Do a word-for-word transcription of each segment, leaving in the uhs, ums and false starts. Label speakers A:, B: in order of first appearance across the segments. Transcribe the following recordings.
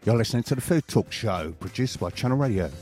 A: You're listening to the Food Talk Show, produced by Channel Radio.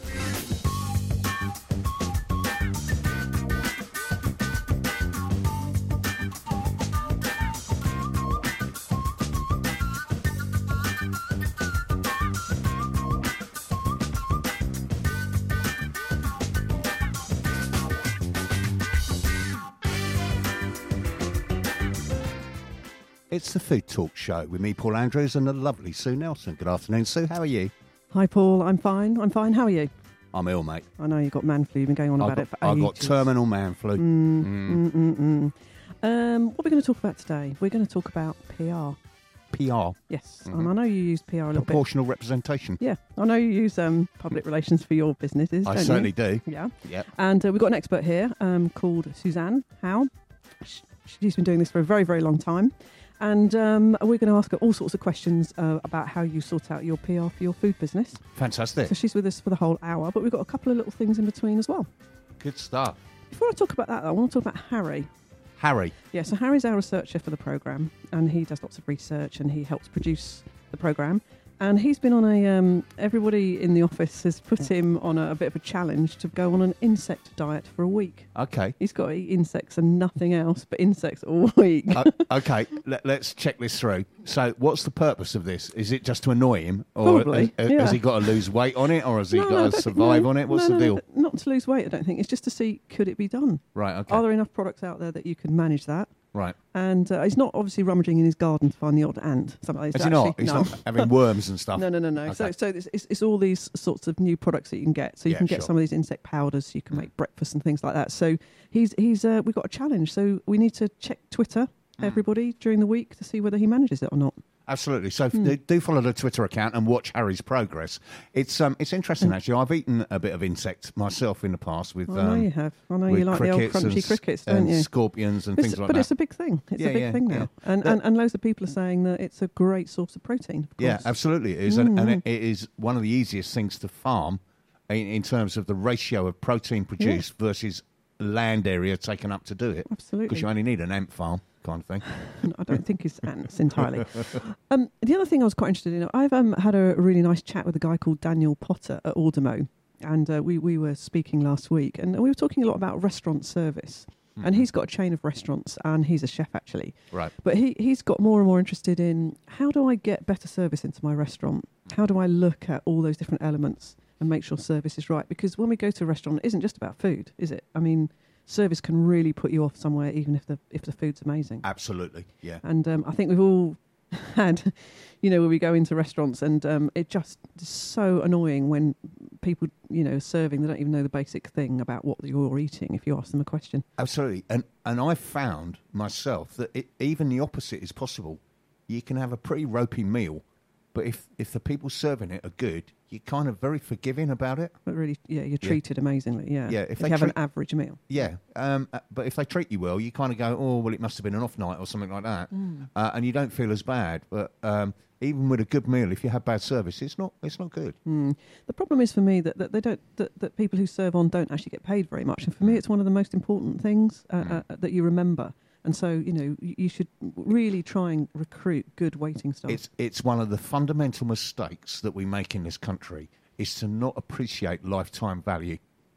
A: It's the Food Talk Show with me, Paul Andrews, and the lovely Sue Nelson. Good afternoon, Sue. How are you?
B: Hi, Paul. I'm fine. I'm fine. How are you?
A: I'm ill, mate.
B: I know you've got man flu. You've been going on
A: I've
B: about
A: got,
B: it for
A: I've
B: ages.
A: got terminal man flu.
B: Mm,
A: Mm.
B: mm, mm, mm. Um, what are we going to talk about today? We're going to talk about P R.
A: P R.
B: Yes,
A: Mhm.
B: and I know you use P R a little bit.
A: Proportional representation.
B: Yeah, I know you use um, public relations for your businesses,
A: I
B: don't
A: certainly
B: you?
A: do.
B: Yeah.
A: Yep.
B: And uh, we've got an expert here um, called Suzanne Howe. Sh- She's been doing this for a very, very long time. And um, we're going to ask her all sorts of questions uh, about how you sort out your P R for your food business.
A: Fantastic.
B: So she's with us for the whole hour, but we've got a couple of little things in between as well.
A: Good stuff.
B: Before I talk about that, though, I want to talk about Harry.
A: Harry.
B: Yeah, so Harry's our researcher for the programme, and he does lots of research, and he helps produce the programme. And he's been on a, um, everybody in the office has put him on a, a bit of a challenge to go on an insect diet for a week.
A: Okay.
B: He's got to eat insects and nothing else but insects all week.
A: uh, okay, Let, let's check this through. So what's the purpose of this? Is it just to annoy him? Or
B: Probably,
A: has,
B: yeah.
A: has he got to lose weight on it? Or has he
B: No, no, I
A: got
B: don't
A: to
B: think-
A: survive
B: no,
A: on it? What's
B: no,
A: the
B: no,
A: deal?
B: no, Not to lose weight, I don't think. It's just to see, could it be done?
A: Right, okay.
B: Are there enough products out there that you can manage that?
A: Right.
B: And uh, he's not obviously rummaging in his garden to find the odd ant. Something like
A: Is
B: that.
A: he not?
B: Actually,
A: He's
B: no.
A: not having worms and stuff?
B: No, no, no, no. So,
A: Okay.
B: so it's, it's, it's all these sorts of new products that you can get. So you
A: Yeah,
B: can get
A: sure.
B: some of these insect powders. So you can make breakfast and things like that. So he's he's uh, we've got a challenge. So we need to check Twitter,
A: Hmm.
B: everybody, during the week to see whether he manages it or not.
A: Absolutely. So
B: Hmm.
A: do, do follow the Twitter account and watch Harry's progress. It's um, it's interesting, actually. I've eaten a bit of insect myself in the past with,
B: I know
A: um,
B: you have. I know
A: with
B: you like the old
A: crickets
B: crunchy
A: and, s-
B: crickets, don't
A: and
B: you?
A: scorpions and
B: It's-
A: things like
B: but
A: that.
B: it's a big thing. It's
A: Yeah,
B: a big
A: yeah,
B: thing
A: yeah.
B: now. And,
A: But-
B: and and loads of people are saying that it's a great source of protein. Of
A: Yeah,
B: course.
A: absolutely it is. And, and
B: Mm.
A: it, it is one of the easiest things to farm in, in terms of the ratio of protein produced versus land area taken up to do it.
B: Absolutely.
A: Because you only need an ant farm kind of thing.
B: I don't think it's ants entirely. Um, the other thing I was quite interested in, I've um, had a really nice chat with a guy called Daniel Potter at Aldermo, and uh, we, we were speaking last week, and we were talking a lot about restaurant service. And he's got a chain of restaurants, and he's a chef, actually.
A: Right.
B: But he, he's got more and more interested in how do I get better service into my restaurant? How do I look at all those different elements and make sure service is right? Because when we go to a restaurant, it isn't just about food, is it? I mean, service can really put you off somewhere, even if the if the food's amazing.
A: Absolutely, yeah.
B: And um, I think we've all had, you know, where we go into restaurants and um, it just is so annoying when people, you know, serving, they don't even know the basic thing about what you're eating if you ask them a question.
A: Absolutely. And and I found myself that it, even the opposite is possible. You can have a pretty ropey meal, but if, if the people serving it are good, you're kind of very forgiving about it.
B: But really, yeah, you're
A: Yeah.
B: treated amazingly, yeah.
A: Yeah, if
B: if
A: they
B: you have an
A: treat-
B: average meal.
A: Yeah, um, uh, but if they treat you well, you kind of go, oh, well, it must have been an off night or something like that. Uh, and you don't feel as bad. But um, even with a good meal, if you have bad service, it's not it's not good.
B: Mm. The problem is for me that, that they don't that, that people who serve on don't actually get paid very much, and for me, it's one of the most important things uh, uh, that you remember. And so, you know, you, you should really try and recruit good waiting staff.
A: It's it's one of the fundamental mistakes that we make in this country is to not appreciate lifetime value.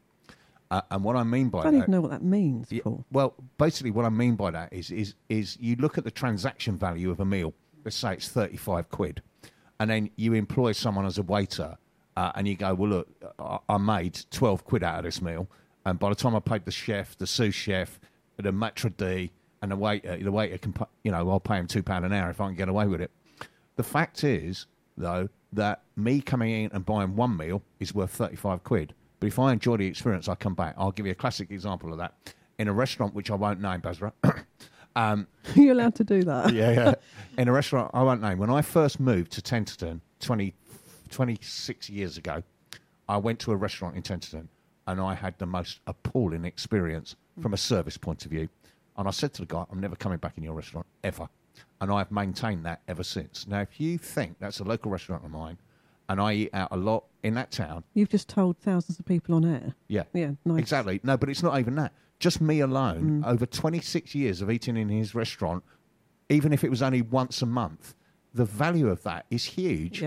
A: Uh, and what I mean by
B: I don't
A: that,
B: even know what that means,
A: Yeah,
B: Paul.
A: well, basically, what I mean by that is is is you look at the transaction value of a meal. Let's say it's thirty-five quid, and then you employ someone as a waiter, uh, and you go, well, look, I, I made twelve quid out of this meal, and by the time I paid the chef, the sous chef, the maitre d', and the waiter, the waiter can, pa- you know, I'll pay him two pound an hour if I can get away with it. The fact is, though, that me coming in and buying one meal is worth thirty-five quid. But if I enjoy the experience, I come back. I'll give you a classic example of that. In a restaurant, which I won't name, Basra. um,
B: You're allowed to do that.
A: yeah, yeah. In a restaurant I won't name. When I first moved to Tenterden twenty, twenty-six years ago, I went to a restaurant in Tenterden and I had the most appalling experience from a service point of view. And I said to the guy, I'm never coming back in your restaurant, ever. And I've maintained that ever since. Now, if you think that's a local restaurant of mine and I eat out a lot in that town,
B: You've just told thousands of people on air.
A: yeah,
B: Yeah, nice.
A: exactly. No, but it's not even that. Just me alone, over twenty-six years of eating in his restaurant, even if it was only once a month, the value of that is huge.
B: Yeah.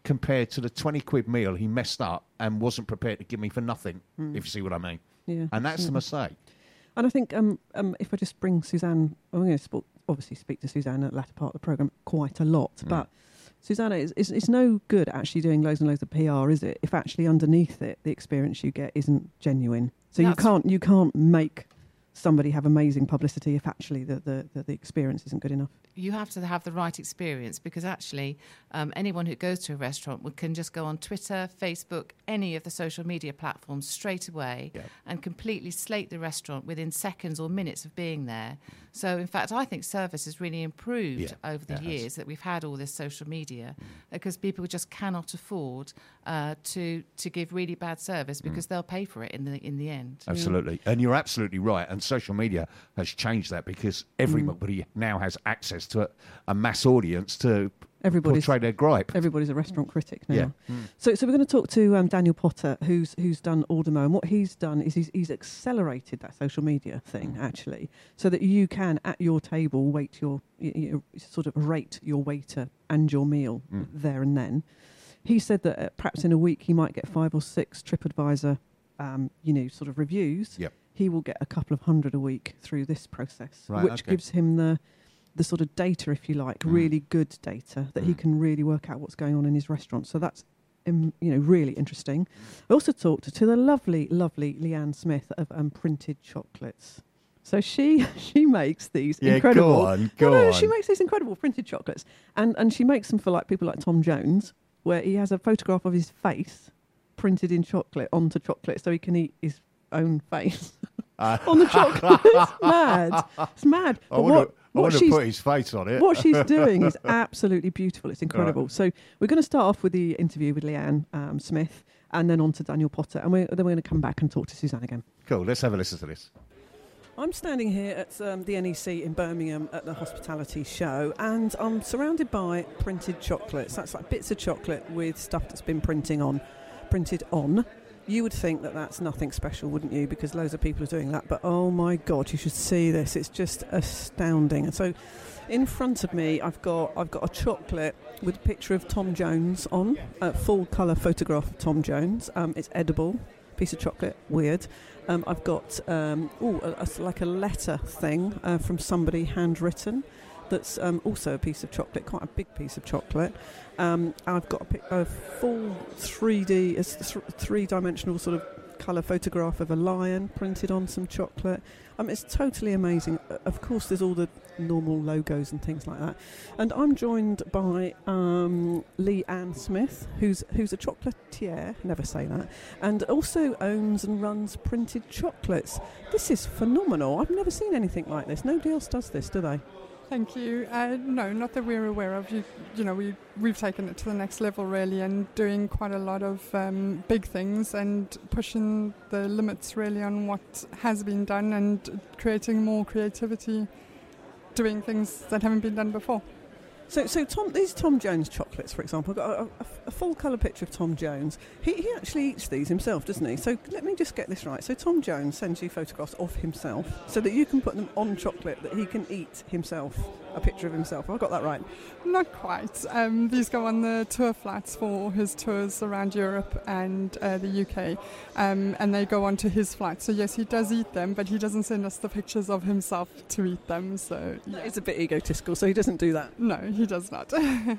A: compared to the twenty quid meal he messed up and wasn't prepared to give me for nothing,
B: Mm.
A: if you see what I mean.
B: Yeah.
A: And that's
B: yeah.
A: the mistake.
B: And I think um, um, if I just bring Suzanne, I'm going to sp- obviously speak to Suzanne at the latter part of the programme quite a lot,
A: Mm.
B: but Susanna, it's, it's, it's no good actually doing loads and loads of P R, is it? If actually underneath it, the experience you get isn't genuine. So
C: That's
B: you can't you can't make somebody have amazing publicity if actually the, the, the, the experience isn't good enough.
C: You have to have the right experience, because actually um, anyone who goes to a restaurant would, can just go on Twitter, Facebook, any of the social media platforms straight away
A: Yeah.
C: and completely slate the restaurant within seconds or minutes of being there. So, in fact, I think service has really improved
A: Yeah,
C: over the
A: it has.
C: years that we've had all this social media, because people just cannot afford uh, to to give really bad service, because they'll pay for it in the in the end.
A: Absolutely. And you're absolutely right. And social media has changed that, because everybody now has access to a, a mass audience to
B: Everybody's
A: portray their gripe.
B: everybody's a restaurant critic now.
A: Yeah.
B: So, so we're going to talk to um, Daniel Potter, who's who's done Aldermo, and what he's done is he's, he's accelerated that social media thing actually, so that you can at your table wait your you, you sort of rate your waiter and your meal
A: Mm.
B: there and then. He said that uh, perhaps in a week he might get five or six TripAdvisor, um, you know, sort of reviews.
A: Yep.
B: He will get a couple of hundred a week through this process,
A: Right,
B: which
A: okay.
B: gives him the the sort of data, if you like,
A: Mm.
B: really good data that he
A: Mm.
B: can really work out what's going on in his restaurant. So that's, um, you know, really interesting. I also talked to the lovely, lovely Leanne Smith of um, Printed Chocolates. So she she makes these
A: Yeah,
B: incredible.
A: go on, go
B: no, no,
A: on.
B: she makes these incredible printed chocolates, and and she makes them for like people like Tom Jones, where he has a photograph of his face printed in chocolate onto chocolate, so he can eat his own face
A: Uh,
B: on the chocolate. It's mad. It's mad.
A: I
B: But
A: want
B: what,
A: to I
B: what
A: want to
B: she's
A: put his face on it.
B: what she's doing is absolutely beautiful. It's incredible. So we're going to start off with the interview with Leanne um, Smith, and then on to Daniel Potter, and we're, then we're going to come back and talk to Suzanne again.
A: Cool, let's have a listen to this.
B: I'm standing here at um, the N E C in Birmingham at the Hospitality Show, and I'm surrounded by printed chocolates. That's like bits of chocolate with stuff that's been printing on, printed on. You would think that that's nothing special, wouldn't you? Because loads of people are doing that. But oh my God, you should see this. It's just astounding. And so in front of me, I've got I've got a chocolate with a picture of Tom Jones on, a full colour photograph of Tom Jones. Um, it's edible, piece of chocolate, weird. Um, I've got um, ooh, a, a, like a letter thing uh, from somebody handwritten. That's um, also a piece of chocolate, quite a big piece of chocolate. Um, I've got a, pic- a full three D, a th- three-dimensional sort of colour photograph of a lion printed on some chocolate. Um, it's totally amazing. Uh, of course, there's all the normal logos and things like that. And I'm joined by um, Lee Ann Smith, who's who's a chocolatier, never say that, and also owns and runs Printed Chocolates. This is phenomenal. I've never seen anything like this. Nobody else does this, do they?
D: Thank you. Uh, no, not that we're aware of. You, you know, we we've taken it to the next level really, and doing quite a lot of um, big things and pushing the limits really on what has been done and creating more creativity, doing things that haven't been done before.
B: So, so Tom, these Tom Jones chocolates, for example, I've got a, a, a full colour picture of Tom Jones. He, he actually eats these himself, doesn't he? So let me just get this right. So Tom Jones sends you photographs of himself so that you can put them on chocolate that he can eat himself, a picture of himself. Have I got that right?
D: Not quite. Um, these go on the tour flights for his tours around Europe and uh, the U K, um, and they go on to his flights. So yes, he does eat them, but he doesn't send us the pictures of himself to eat them. So yeah.
B: It's a bit egotistical, so he doesn't do that.
D: No, he does not.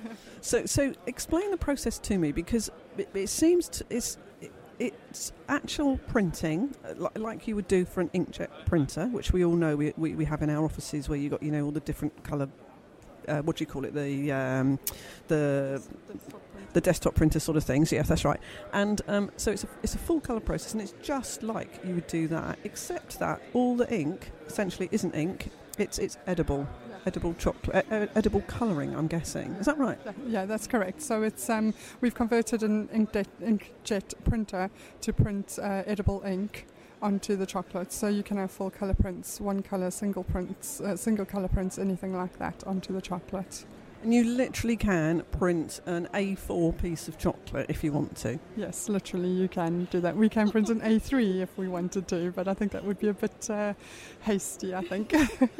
B: So, so explain the process to me, because it, it seems to, it's it, it's actual printing, uh, li- like you would do for an inkjet printer, which we all know we we, we have in our offices, where you got you know all the different colour. Uh, what do you call it? The um, the the desktop printer sort of things. Yes, that's right. And um, so it's a it's a full colour process, and it's just like you would do that, except that all the ink essentially isn't ink. It's it's edible. Edible chocolate, ed- edible colouring, I'm guessing. Is that right?
D: Yeah, that's correct. So it's um, we've converted an inkjet, inkjet printer to print uh, edible ink onto the chocolate. So you can have full colour prints, one colour, single prints, uh, single colour prints, anything like that onto the chocolate.
B: And you literally can print an A four piece of chocolate if you want to.
D: Yes, literally you can do that. We can print an A three if we wanted to, but I think that would be a bit uh, hasty, I think.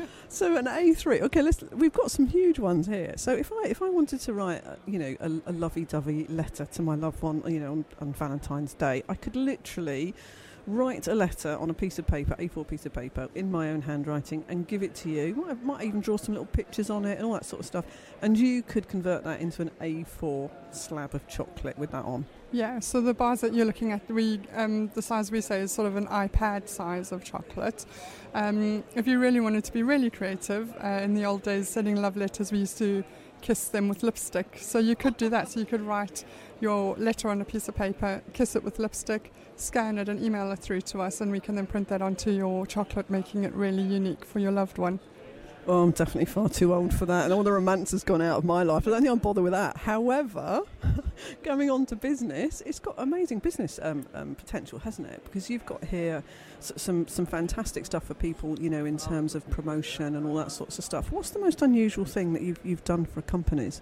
B: So an A three. Okay, let's. We've got some huge ones here. So if I if I wanted to write, uh, you know, a, a lovey-dovey letter to my loved one, you know, on, on Valentine's Day, I could literally write a letter on a piece of paper, A four piece of paper, in my own handwriting and give it to you. Might, might even draw some little pictures on it and all that sort of stuff. And you could convert that into an A four slab of chocolate with that on.
D: Yeah, so the bars that you're looking at, we um, the size we say is sort of an iPad size of chocolate. Um, if you really wanted to be really creative, uh, in the old days, sending love letters, we used to kiss them with lipstick. So you could do that. So you could write your letter on a piece of paper, kiss it with lipstick, scan it and email it through to us, and we can then print that onto your chocolate, making it really unique for your loved one.
B: Oh, I'm definitely far too old for that, and all the romance has gone out of my life. I don't think I'll bother with that. However, going on to business, it's got amazing business um, um, potential, hasn't it? Because you've got here s- some some fantastic stuff for people, you know, in terms of promotion and all that sorts of stuff. What's the most unusual thing that you've you've done for companies?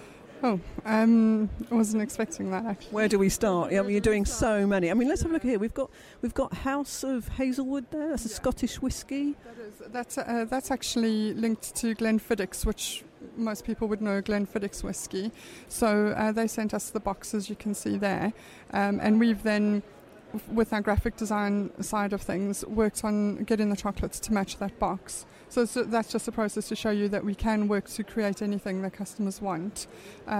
D: Oh, um, I wasn't expecting that, actually.
B: Where do we start? Yeah, I mean, you're doing so many. I mean, let's have a look here. We've got we've got House of Hazelwood there. That's a
D: Yeah.
B: Scottish whiskey.
D: That is, that's, uh, that's actually linked to Glenfiddich, which most people would know Glenfiddich whiskey. So uh, they sent us the boxes you can see there. Um, and we've then, with our graphic design side of things, worked on getting the chocolates to match that box. So, so that's just a process to show you that we can work to create anything that customers want.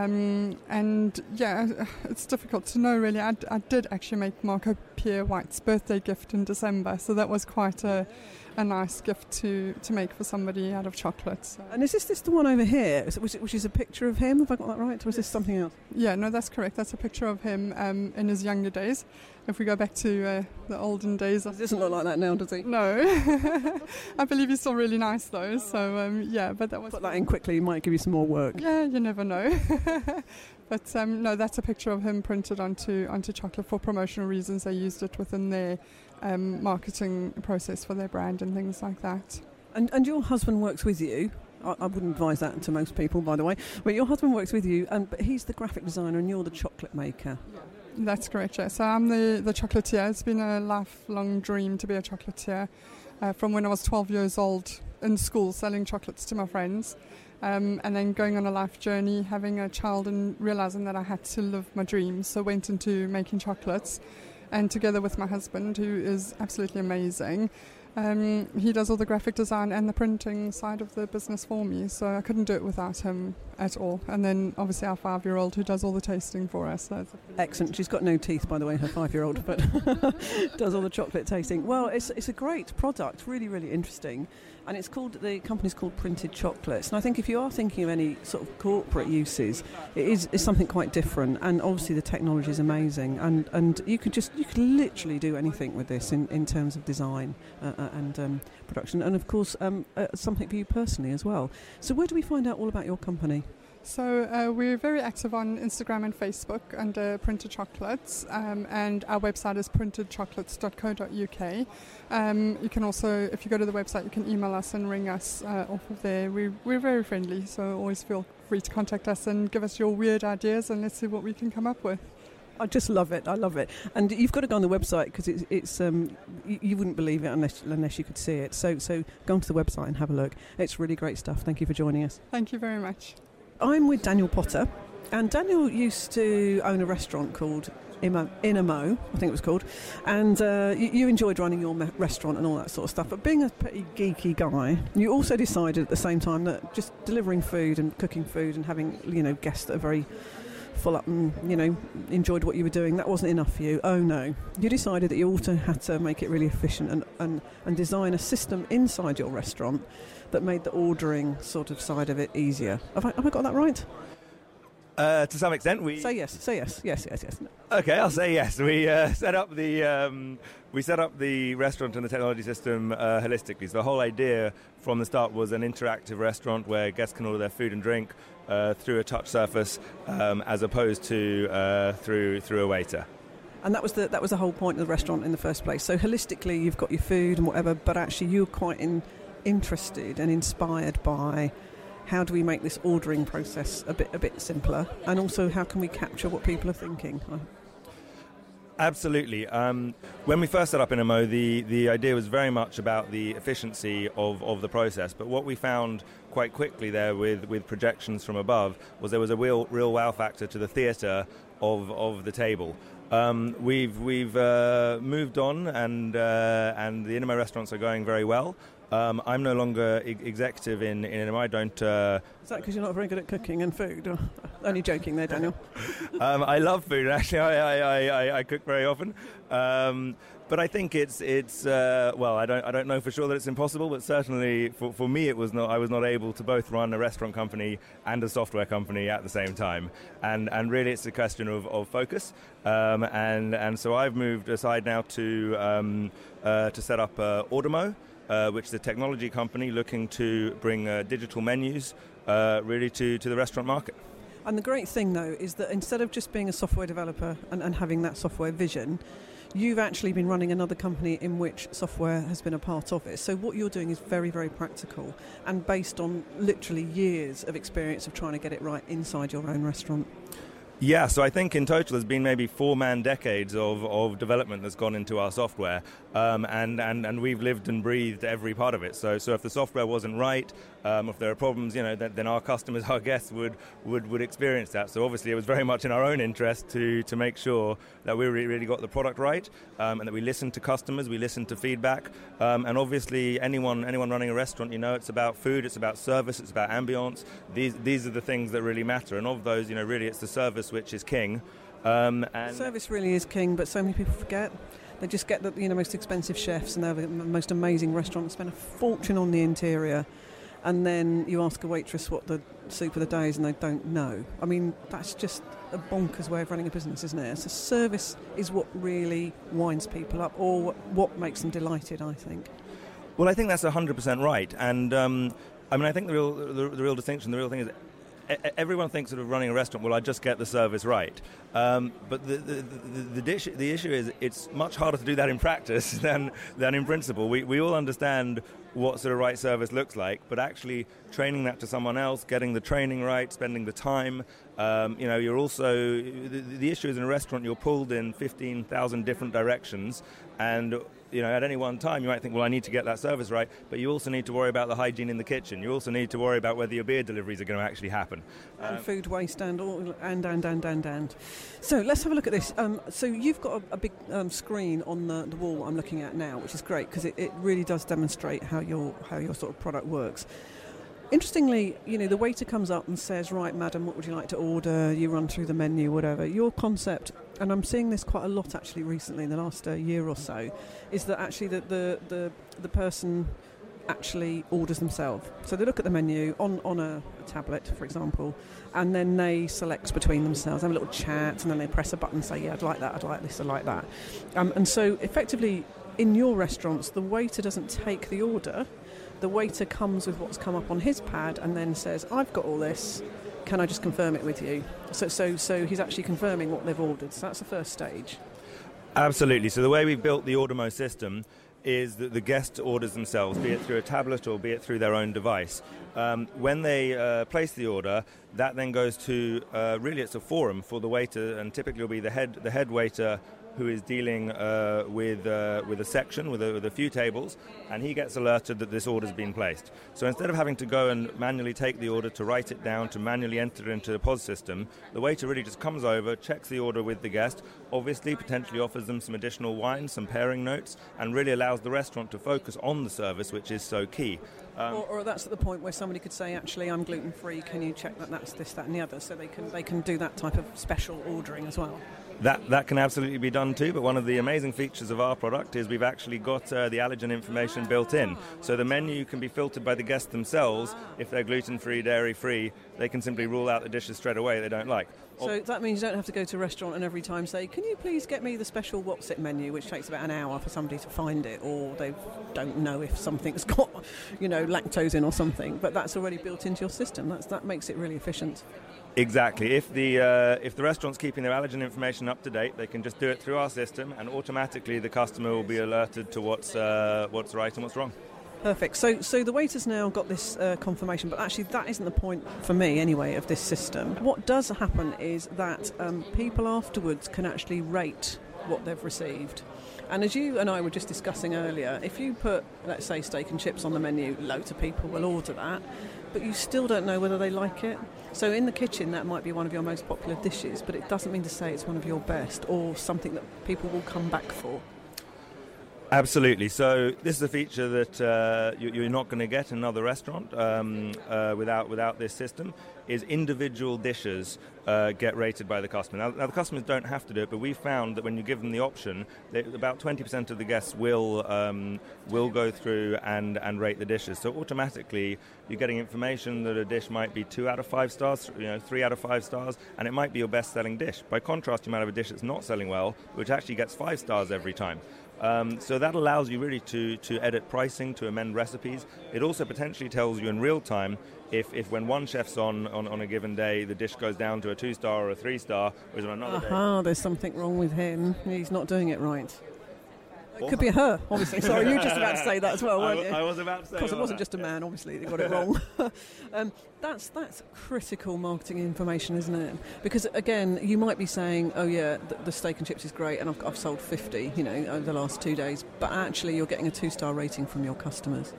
D: Um, and yeah, it's difficult to know really. I, I did actually make Marco Pierre White's birthday gift in December, so that was quite a, a nice gift to, to make for somebody out of chocolate. So.
B: And is this this the one over here, is it- which, which is a picture of him? Have I got that right, or is this something else?
D: Yeah, no, that's correct. That's a picture of him um, in his younger days. If we go back to uh, the olden days.
B: He doesn't look like that now, does he?
D: No. I believe he's still really nice though. So um, yeah, but that was...
B: Put that in quickly, it might give you some more work.
D: Yeah, you never know. But um, no, that's a picture of him printed onto onto chocolate for promotional reasons. They used it within their um, marketing process for their brand and things like that.
B: And and your husband works with you. I, I wouldn't advise that to most people, by the way. But your husband works with you, and but he's the graphic designer and you're the chocolate maker.
D: That's correct, yeah. So I'm the, the chocolatier. It's been a lifelong dream to be a chocolatier uh, from when I was twelve years old in school, selling chocolates to my friends. Um, and then going on a life journey, having a child and realising that I had to live my dreams. So went into making chocolates, and together with my husband, who is absolutely amazing, um, he does all the graphic design and the printing side of the business for me. So I couldn't do it without him at all. And then obviously our five-year-old who does all the tasting for us. So
B: Excellent. She's got no teeth, by the way, her five-year-old, but does all the chocolate tasting. Well, it's it's a great product, really, really interesting. And it's called, the company's called Printed Chocolates. And I think if you are thinking of any sort of corporate uses, it is is something quite different. And obviously the technology is amazing. And and you could just, you could literally do anything with this in, in terms of design uh, uh, and um, production. And of course, um, uh, something for you personally as well. So where do we find out all about your company?
D: So uh, we're very active on Instagram and Facebook under Printed Chocolates, um, and our website is printed chocolates dot co dot uk. Um, you can also, if you go to the website, you can email us and ring us uh, off of there. We, we're very friendly, so always feel free to contact us and give us your weird ideas, and let's see what we can come up with.
B: I just love it. I love it. And you've got to go on the website because it's, it's um, you, you wouldn't believe it unless unless you could see it. So so go onto the website and have a look. It's really great stuff. Thank you for joining us.
D: Thank you very much.
B: I'm with Daniel Potter, and Daniel used to own a restaurant called Imo, Inamo, I think it was called, and uh, you, you enjoyed running your me- restaurant and all that sort of stuff, but being a pretty geeky guy, you also decided at the same time that just delivering food and cooking food and having, you know, guests that are very full up and, you know, enjoyed what you were doing, that wasn't enough for you. Oh no. You decided that you also had to make it really efficient and, and, and design a system inside your restaurant that made the ordering sort of side of it easier. Have I, have I got that right?
E: Uh, to some extent, we
B: Say yes, say yes, yes, yes, yes.
E: okay. I'll say yes. We uh, set up the um, we set up the restaurant and the technology system uh, holistically. So the whole idea from the start was an interactive restaurant where guests can order their food and drink uh, through a touch surface, um, as opposed to uh, through through a waiter.
B: And that was the that was the whole point of the restaurant in the first place. So holistically, you've got your food and whatever, but actually you're quite in, interested and inspired by how do we make this ordering process a bit a bit simpler, and also how can we capture what people are thinking?
E: Absolutely. Um, when we first set up Inimo, the, the idea was very much about the efficiency of, of the process. But what we found quite quickly there with, with projections from above was there was a real real wow factor to the theatre of, of the table. Um, we've we've uh, moved on, and uh, and the Inimo restaurants are going very well. Um, I'm no longer e- executive in, in Inimo. I don't. Uh,
B: Is that because you're not very good at cooking and food? Or, only joking there, Daniel.
E: um, I love food. Actually, I, I, I, I cook very often. Um, but I think it's it's uh, well, I don't I don't know for sure that it's impossible, but certainly for, for me it was not. I was not able to both run a restaurant company and a software company at the same time. And and really, it's a question of, of focus. Um, and and so I've moved aside now to um, uh, to set up uh, Audimo. Uh, which is a technology company looking to bring uh, digital menus uh, really to, to the restaurant market.
B: And the great thing, though, is that instead of just being a software developer and, and having that software vision, you've actually been running another company in which software has been a part of it. So what you're doing is very, very practical and based on literally years of experience of trying to get it right inside your own restaurant.
E: Yeah, so I think in total there's been maybe four man decades of, of development that's gone into our software, um, and, and, and we've lived and breathed every part of it. So so if the software wasn't right, um, if there are problems, you know, then, then our customers, our guests would, would, would experience that. So obviously it was very much in our own interest to, to make sure that we really, really got the product right, um, and that we listened to customers, we listened to feedback, um, and obviously anyone anyone running a restaurant, you know, it's about food, it's about service, it's about ambience. These these are the things that really matter, and of those, you know, really it's the service which is king. Um, and
B: Service really is king, but so many people forget. They just get the you know most expensive chefs and they have the most amazing restaurant, spend a fortune on the interior, and then you ask a waitress what the soup of the day is and they don't know. I mean, that's just a bonkers way of running a business, isn't it? So service is what really winds people up, or what makes them delighted, I think.
E: Well, I think that's one hundred percent right. And um, I mean, I think the real the, the real distinction, the real thing is, everyone thinks sort of running a restaurant, well, I just get the service right. Um, but the the, the, the, dish, the issue is it's much harder to do that in practice than, than in principle. We, we all understand what sort of right service looks like, but actually training that to someone else, getting the training right, spending the time, um, you know, you're also, the, the issue is in a restaurant, you're pulled in fifteen thousand different directions, and you know, at any one time you might think, well, I need to get that service right, but you also need to worry about the hygiene in the kitchen. You also need to worry about whether your beer deliveries are going to actually happen.
B: And
E: um,
B: food waste and, all, and, and, and, and, and. So let's have a look at this. Um, so you've got a, a big um, screen on the, the wall I'm looking at now, which is great because it, it really does demonstrate how your how your sort of product works. Interestingly, you know, the waiter comes up and says, right, madam, what would you like to order? You run through the menu, whatever. Your concept, and I'm seeing this quite a lot actually recently in the last uh, year or so, is that actually the, the, the, the person actually orders themselves. So they look at the menu on, on a, a tablet, for example, and then they select between themselves, have a little chat, and then they press a button and say, yeah, I'd like that, I'd like this, I'd like that. Um, and so effectively, in your restaurants, the waiter doesn't take the order. The waiter comes with what's come up on his pad and then says, I've got all this, can I just confirm it with you? So so, so he's actually confirming what they've ordered. So that's the first stage.
E: Absolutely. So the way we've built the Audimo system is that the guest orders themselves, be it through a tablet or be it through their own device. Um, when they uh, place the order, that then goes to, uh, really it's a forum for the waiter, and typically will be the head, the head waiter who is dealing uh, with uh, with a section, with a, with a few tables, and he gets alerted that this order's been placed. So instead of having to go and manually take the order, to write it down, to manually enter it into the P O S system, the waiter really just comes over, checks the order with the guest, obviously potentially offers them some additional wine, some pairing notes, and really allows the restaurant to focus on the service, which is so key. Um,
B: or, or that's at the point where somebody could say, actually, I'm gluten-free, can you check that that's this, that and the other? So they can they can do that type of special ordering as well.
E: That that can absolutely be done too, but one of the amazing features of our product is we've actually got uh, the allergen information built in. So the menu can be filtered by the guests themselves. If they're gluten-free, dairy-free, they can simply rule out the dishes straight away they don't like.
B: So that means you don't have to go to a restaurant and every time say, can you please get me the special what's it menu, which takes about an hour for somebody to find it, or they don't know if something's got, you know, lactose in or something. But that's already built into your system. That's, that makes it really efficient.
E: Exactly. If the uh, if the restaurant's keeping their allergen information up to date, they can just do it through our system, and automatically the customer will be alerted to what's uh, what's right and what's wrong.
B: Perfect. So, so the waiter's now got this uh, confirmation, but actually that isn't the point for me anyway of this system. What does happen is that um, people afterwards can actually rate what they've received. And as you and I were just discussing earlier, if you put, let's say, steak and chips on the menu, loads of people will order that, but you still don't know whether they like it. So in the kitchen, that might be one of your most popular dishes, but it doesn't mean to say it's one of your best or something that people will come back for.
E: Absolutely. So this is a feature that uh, you, you're not going to get in another restaurant um, uh, without without this system. Is individual dishes uh, get rated by the customer. Now, now the customers don't have to do it, but we found that when you give them the option, that about twenty percent of the guests will um, will go through and, and rate the dishes. So automatically you're getting information that a dish might be two out of five stars, you know, three out of five stars, and it might be your best-selling dish. By contrast, you might have a dish that's not selling well, which actually gets five stars every time. Um, so that allows you really to, to edit pricing, to amend recipes. It also potentially tells you in real time if, if when one chef's on, on, on a given day, the dish goes down to a two-star or a three-star, whereas on another day...
B: Aha, there's something wrong with him. He's not doing it right. It could be her, obviously. Sorry, you were just about to say that as well, weren't
E: I,
B: you?
E: I was about to say
B: Because it wasn't
E: that.
B: just a man, obviously, they got it wrong. um, that's that's critical marketing information, isn't it? Because, again, you might be saying, oh, yeah, the, the steak and chips is great, and I've, I've sold fifty, you know, over the last two days, but actually you're getting a two-star rating from your customers.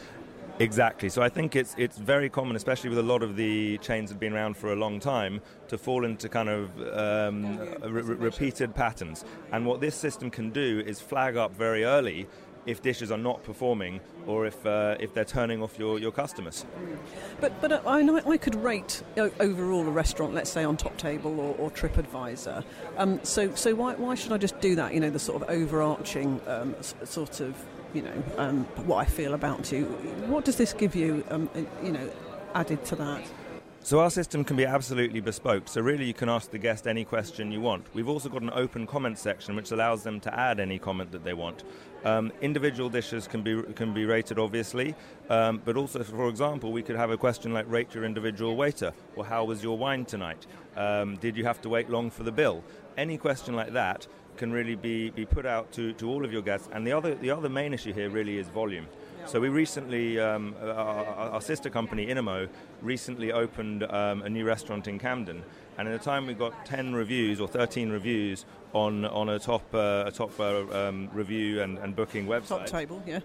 E: Exactly. So I think it's it's very common, especially with a lot of the chains that have been around for a long time, to fall into kind of um, re- re- repeated patterns. And what this system can do is flag up very early if dishes are not performing or if uh, if they're turning off your, your customers.
B: But but uh, I, I could rate o- overall a restaurant, let's say on Top Table or, or TripAdvisor. Um, so so why why should I just do that? You know, the sort of overarching um, s- sort of you know um, what I feel about you. What does this give you? Um, you know, added to that.
E: So our system can be absolutely bespoke, so really you can ask the guest any question you want. We've also got an open comment section which allows them to add any comment that they want. Um, individual dishes can be can be rated, obviously, um, but also, for example, we could have a question like rate your individual waiter, or how was your wine tonight? Um, did you have to wait long for the bill? Any question like that can really be, be put out to, to all of your guests. And the other the other main issue here really is volume. So we recently, um, our, our sister company, Inimo, recently opened um, a new restaurant in Camden. And at the time we got ten reviews or thirteen reviews on on a top uh, a top uh, um, review and, and booking website.
B: Top Table, yeah.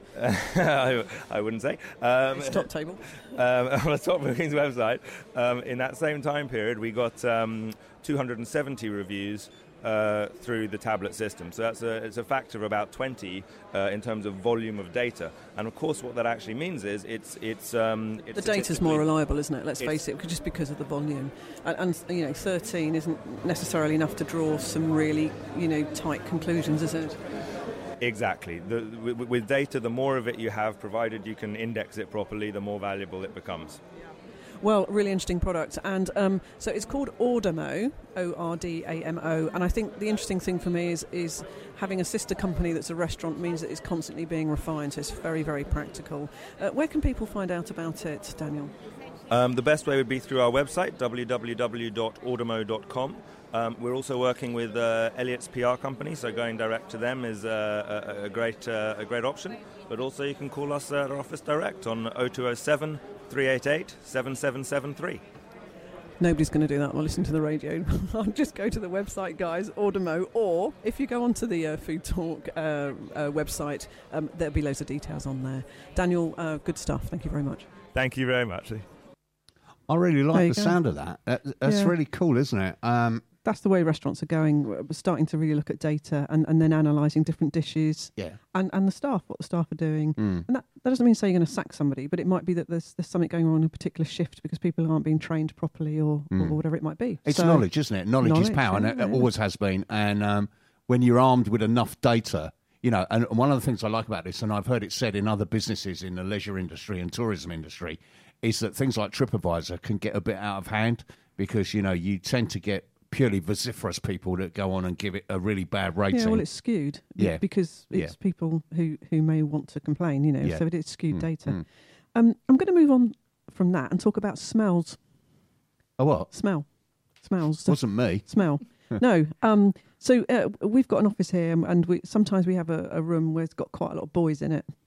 E: I, I wouldn't say. Um,
B: It's Top Table.
E: um, on a top bookings website. Um, in that same time period, we got um, two hundred seventy reviews Uh, through the tablet system. So that's a, it's a factor of about twenty uh, in terms of volume of data. And of course what that actually means is it's it's, um, it's
B: The data's more reliable, isn't it? Let's face it, just because of the volume. And, and you know, thirteen isn't necessarily enough to draw some really, you know, tight conclusions, is it?
E: Exactly. The, with, with data, the more of it you have, provided you can index it properly, the more valuable it becomes.
B: Well, really interesting product. And um, so it's called Ordamo, O R D A M O. And I think the interesting thing for me is, is having a sister company that's a restaurant means that it's constantly being refined. So it's very, very practical. Uh, where can people find out about it, Daniel?
E: Um, the best way would be through our website, w w w dot ordamo dot com. Um, we're also working with uh, Elliott's P R company, so going direct to them is uh, a, a great uh, a great option. But also you can call us at our office direct on oh two oh seven, three eight eight, seven seven seven three.
B: Nobody's going to do that while listening to the radio. Just go to the website, guys, Ordamo, or if you go onto the uh, Food Talk uh, uh, website, um, there'll be loads of details on there. Daniel, uh, good stuff. Thank you very much.
E: Thank you very much.
A: I really
B: There
A: like
B: you
A: the
B: go.
A: sound of that. that that's
B: Yeah.
A: really cool, isn't it? Um,
B: That's the way restaurants are going. We're starting to really look at data and, and then analysing different dishes
A: yeah.
B: and, and the staff, what the staff are doing.
A: Mm.
B: And that, that doesn't mean say you're going to sack somebody, but it might be that there's there's something going on in a particular shift because people aren't being trained properly or,
A: Mm.
B: or whatever it might be.
A: It's
B: So-
A: knowledge, isn't it? Knowledge, is
B: Knowledge,
A: power, and
B: yeah,
A: it,
B: yeah.
A: it always has been. And um, when you're armed with enough data, you know, and one of the things I like about this, and I've heard it said in other businesses in the leisure industry and tourism industry, is that things like TripAdvisor can get a bit out of hand because, you know, you tend to get purely vociferous people that go on and give it a really bad rating.
B: Yeah, well, it's skewed. be-
A: Yeah.
B: Because it's
A: Yeah.
B: people who, who may want to complain, you know,
A: Yeah.
B: so it is skewed
A: Mm,
B: data.
A: mm.
B: Um, I'm going to move on from that and talk about smells.
A: Oh, what?
B: Smell. Smells.
A: Wasn't me.
B: Smell. No. Um, so uh, we've got an office here and we sometimes we have a, a room where it's got quite a lot of boys in it.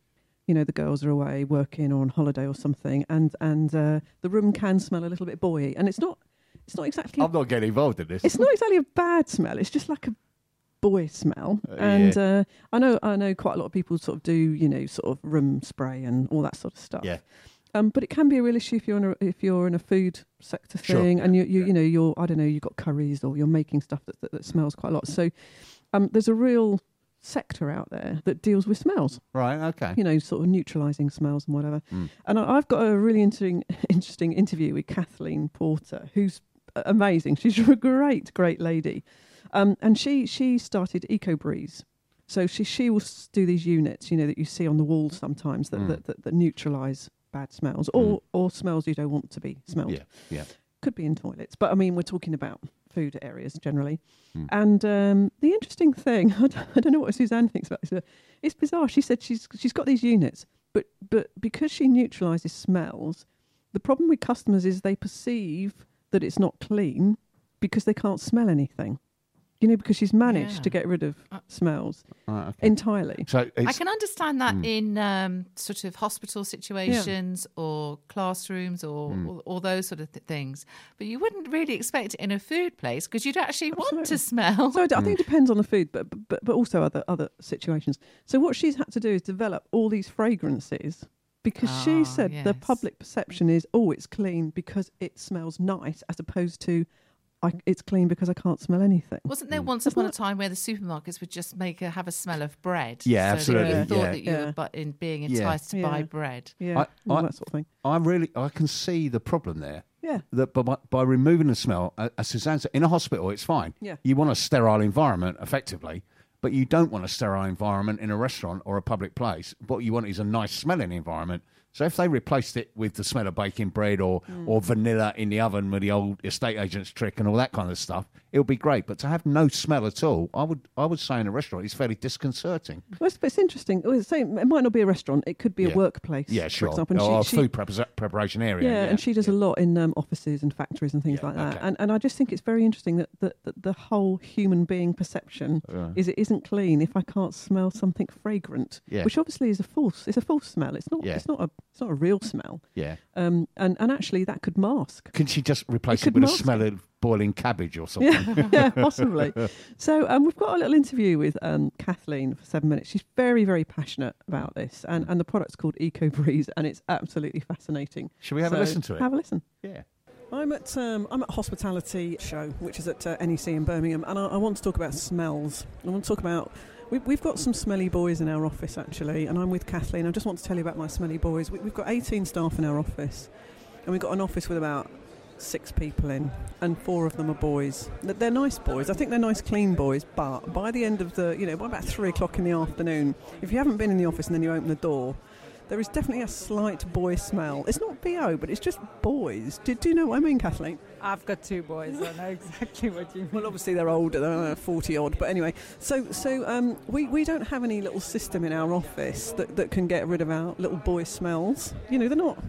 B: you know, the girls are away working or on holiday or something, and and uh, the room can smell a little bit boy, and it's not it's not exactly
A: I'm not getting involved in this.
B: it's not exactly a bad smell. It's just like a boy smell,
A: Uh,
B: and
A: yeah.
B: uh, I know I know quite a lot of people sort of do, you know, sort of room spray and all that sort of stuff.
A: Yeah.
B: Um, but it can be a real issue if you're in a, if you're in a food sector
A: Sure.
B: thing, and you you,
A: Yeah.
B: you know you're I don't know you've got curries or you're making stuff that that, that smells quite a lot. So um, there's a real sector out there that deals with smells.
A: Right, okay.
B: You know, sort of neutralising smells and whatever.
A: Mm.
B: And I, I've got a really interesting interesting interview with Kathleen Porter, who's amazing. She's a great great lady, um, and she she started EcoBreeze. So she she will s- do these units, you know, that you see on the walls sometimes that
A: Mm.
B: that, that, that neutralise bad smells or or smells you don't want to be smelled.
A: Yeah, yeah.
B: Could be in toilets, but I mean we're talking about food areas generally.
A: Mm.
B: And um, the interesting thing, I don't, I don't know what Suzanne thinks about this, but it's bizarre. She said she's she's got these units, but but because she neutralises smells, the problem with customers is they perceive that it's not clean because they can't smell anything. You know, because she's managed
C: Yeah.
B: to get rid of
C: Uh,
B: smells
A: Right, okay.
B: entirely.
A: So
C: I
A: it's,
C: can understand that
A: Mm.
C: in um, sort of hospital situations or classrooms or,
A: Mm.
C: or, or those sort of th- things. But you wouldn't really expect it in a food place because you'd actually want
B: Absolutely.
C: to smell.
B: So I, d- I think it depends on the food, but, but but also other other situations. So what she's had to do is develop all these fragrances because
C: Ah,
B: she said the
C: yes.
B: public perception is, oh, it's clean because it smells nice, as opposed to, I, it's clean because I can't smell anything.
C: Wasn't there
A: Mm.
C: once
B: Isn't
C: upon a
B: that-
C: time where the supermarkets would just make a, have a smell of bread?
A: Yeah,
C: so
A: absolutely,
C: That you thought
A: yeah.
C: that you
B: Yeah.
C: were but in being
A: Yeah.
C: enticed to buy
B: Yeah.
C: bread.
B: Yeah,
A: I-
B: all
A: I-
B: that sort of thing.
A: I really, I can see the problem there.
B: Yeah,
A: That by, by removing the smell, uh, as Suzanne said, in a hospital, it's fine.
B: Yeah.
A: You want a sterile environment, effectively, but you don't want a sterile environment in a restaurant or a public place. What you want is a nice smelling environment. So if they replaced it with the smell of baking bread or,
B: Mm.
A: or vanilla in the oven with the old estate agent's trick and all that kind of stuff, it would be great. But to have no smell at all, I would I would say in a restaurant, it's fairly disconcerting.
B: well, it's, it's interesting. Well, it's saying, it might not be a restaurant; it could be
A: Yeah.
B: a workplace.
A: Yeah, sure.
B: For example,
A: or
B: And
A: a
B: she- she-
A: food prepara- preparation area.
B: Yeah, and she does
A: yeah.
B: a lot in um, offices and factories and things
A: Yeah,
B: like that.
A: okay.
B: And and I just think it's very interesting that, that, that the whole human being perception
A: Yeah.
B: is it isn't clean if I can't smell something fragrant,
A: Yeah.
B: which obviously is a false. It's a false smell. It's not.
A: Yeah.
B: It's not a. It's not a real smell.
A: Yeah.
B: Um, and and actually that could mask.
A: Can she just replace
B: It
A: it,
B: could
A: with a
B: mask
A: smell
B: it.
A: of boiling cabbage or something?
B: Yeah, yeah, possibly. So um, we've got a little interview with um, Kathleen for seven minutes. She's very, very passionate about this, and, and the product's called EcoBreeze, and it's absolutely fascinating.
A: Should we have a
B: So
A: listen to it?
B: Have a listen.
A: Yeah.
B: I'm at um, I'm at Hospitality Show, which is at uh, N E C in Birmingham, and I, I want to talk about smells. I want to talk about. We, we've got some smelly boys in our office actually, and I'm with Kathleen. I just want to tell you about my smelly boys. We, we've got eighteen staff in our office, and we've got an office with about six people in, and four of them are boys. They're they're nice boys. I think they're nice, clean boys. But by the end of the, you know, by about three o'clock in the afternoon, if you haven't been in the office and then you open the door, there is definitely a slight boy smell. It's not B O, but it's just boys. Do, do you know what I mean, Kathleen?
F: I've got two boys. I know exactly what you mean.
B: Well, obviously they're older, they're forty odd. But anyway, so so um, we we don't have any little system in our office that, that can get rid of our little boy smells. You know, they're not